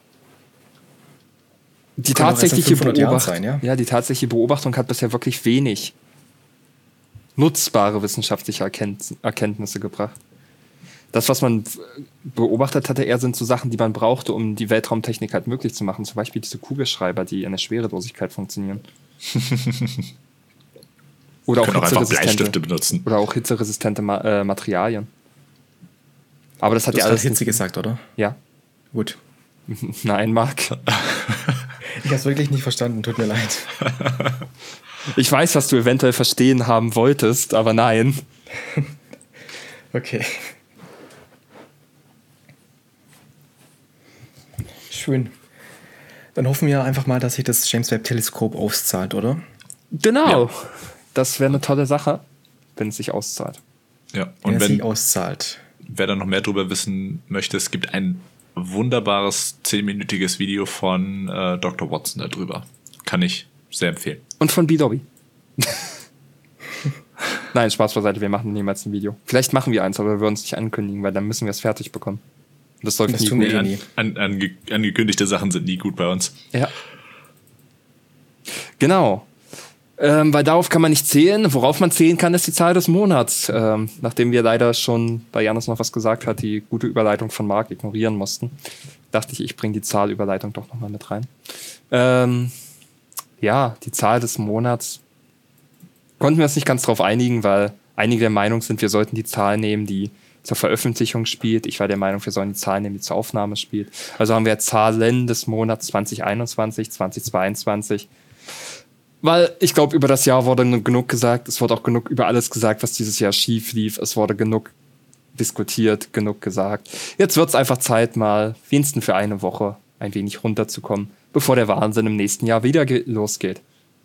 die tatsächliche Beobachtung, sein, ja? Ja, die tatsächliche Beobachtung hat bisher wirklich wenig nutzbare wissenschaftliche Erkennt- Erkenntnisse gebracht. Das, was man beobachtet hatte, eher sind so Sachen, die man brauchte, um die Weltraumtechnik halt möglich zu machen. Zum Beispiel diese Kugelschreiber, die in der Schwerelosigkeit funktionieren. Oder auch, auch einfach Bleistifte benutzen. Oder auch hitzeresistente Ma- äh, Materialien. Aber das hat ja alles. Du hast Hitze gesagt, oder? Ja. Gut. Nein, Marc. Ich habe es wirklich nicht verstanden, tut mir leid. Ich weiß, was du eventuell verstehen haben wolltest, aber nein. Okay. Schön. Dann hoffen wir einfach mal, dass sich das James Webb Teleskop auszahlt, oder? Genau. Ja. Das wäre eine tolle Sache, wenn es sich auszahlt. Ja, und wenn wenn es sich auszahlt. Wer da noch mehr drüber wissen möchte, es gibt ein wunderbares zehnminütiges Video von äh, Doktor Watson darüber. Kann ich sehr empfehlen. Und von B-Dobby. Nein, Spaß beiseite, wir machen niemals ein Video. Vielleicht machen wir eins, aber wir würden es nicht ankündigen, weil dann müssen wir es fertig bekommen. Das läuft das nie tun gut. wir an, nie. an, ange, angekündigte Sachen sind nie gut bei uns. Ja. Genau. Ähm, weil darauf kann man nicht zählen. Worauf man zählen kann, ist die Zahl des Monats. Ähm, nachdem wir leider schon bei Janus noch was gesagt hat, die gute Überleitung von Marc ignorieren mussten, dachte ich, ich bringe die Zahlüberleitung doch nochmal mit rein. Ähm, ja, die Zahl des Monats. Konnten wir uns nicht ganz drauf einigen, weil einige der Meinung sind, wir sollten die Zahl nehmen, die zur Veröffentlichung spielt. Ich war der Meinung, wir sollen die Zahl nehmen, die zur Aufnahme spielt. Also haben wir Zahlen des Monats zwanzig einundzwanzig, zwanzig zweiundzwanzig. Weil ich glaube, über das Jahr wurde genug gesagt. Es wurde auch genug über alles gesagt, was dieses Jahr schief lief. Es wurde genug diskutiert, genug gesagt. Jetzt wird es einfach Zeit, mal wenigstens für eine Woche ein wenig runterzukommen, bevor der Wahnsinn im nächsten Jahr wieder ge- losgeht.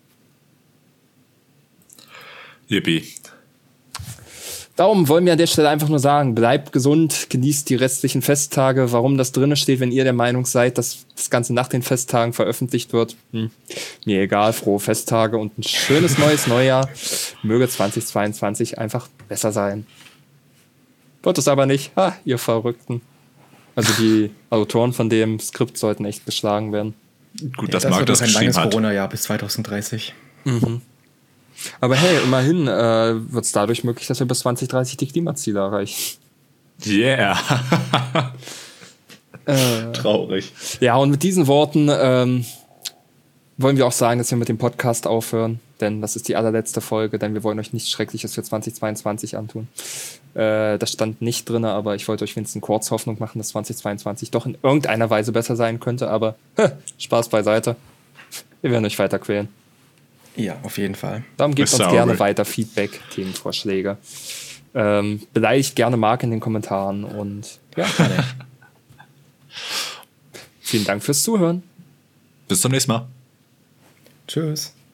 Yippie. Darum wollen wir an der Stelle einfach nur sagen, bleibt gesund, genießt die restlichen Festtage. Warum das drinne steht, wenn ihr der Meinung seid, dass das Ganze nach den Festtagen veröffentlicht wird, hm, mir egal, frohe Festtage und ein schönes neues Neujahr. Möge zweitausendzweiundzwanzig einfach besser sein. Wird es aber nicht, ha, ihr Verrückten. Also die Autoren von dem Skript sollten echt geschlagen werden. Gut, Ja, dass das Marc wird das noch ein geschrieben langes hat. Corona-Jahr bis zweitausenddreißig. Mhm. Aber hey, immerhin äh, wird es dadurch möglich, dass wir bis zwanzig dreißig die Klimaziele erreichen. Yeah. Äh, Traurig. ja, und mit diesen Worten ähm, wollen wir auch sagen, dass wir mit dem Podcast aufhören. Denn das ist die allerletzte Folge, denn wir wollen euch nichts Schreckliches für zweitausendzweiundzwanzig antun. Äh, das stand nicht drin, aber ich wollte euch wenigstens kurz Hoffnung machen, dass zweitausendzweiundzwanzig doch in irgendeiner Weise besser sein könnte. Aber hä, Spaß beiseite. Wir werden euch weiter quälen. Ja, auf jeden Fall. Darum gebt Ist uns sauber. gerne weiter Feedback, Themenvorschläge. Ähm, beleidigt gerne Marc in den Kommentaren und ja, vielen Dank fürs Zuhören. Bis zum nächsten Mal. Tschüss.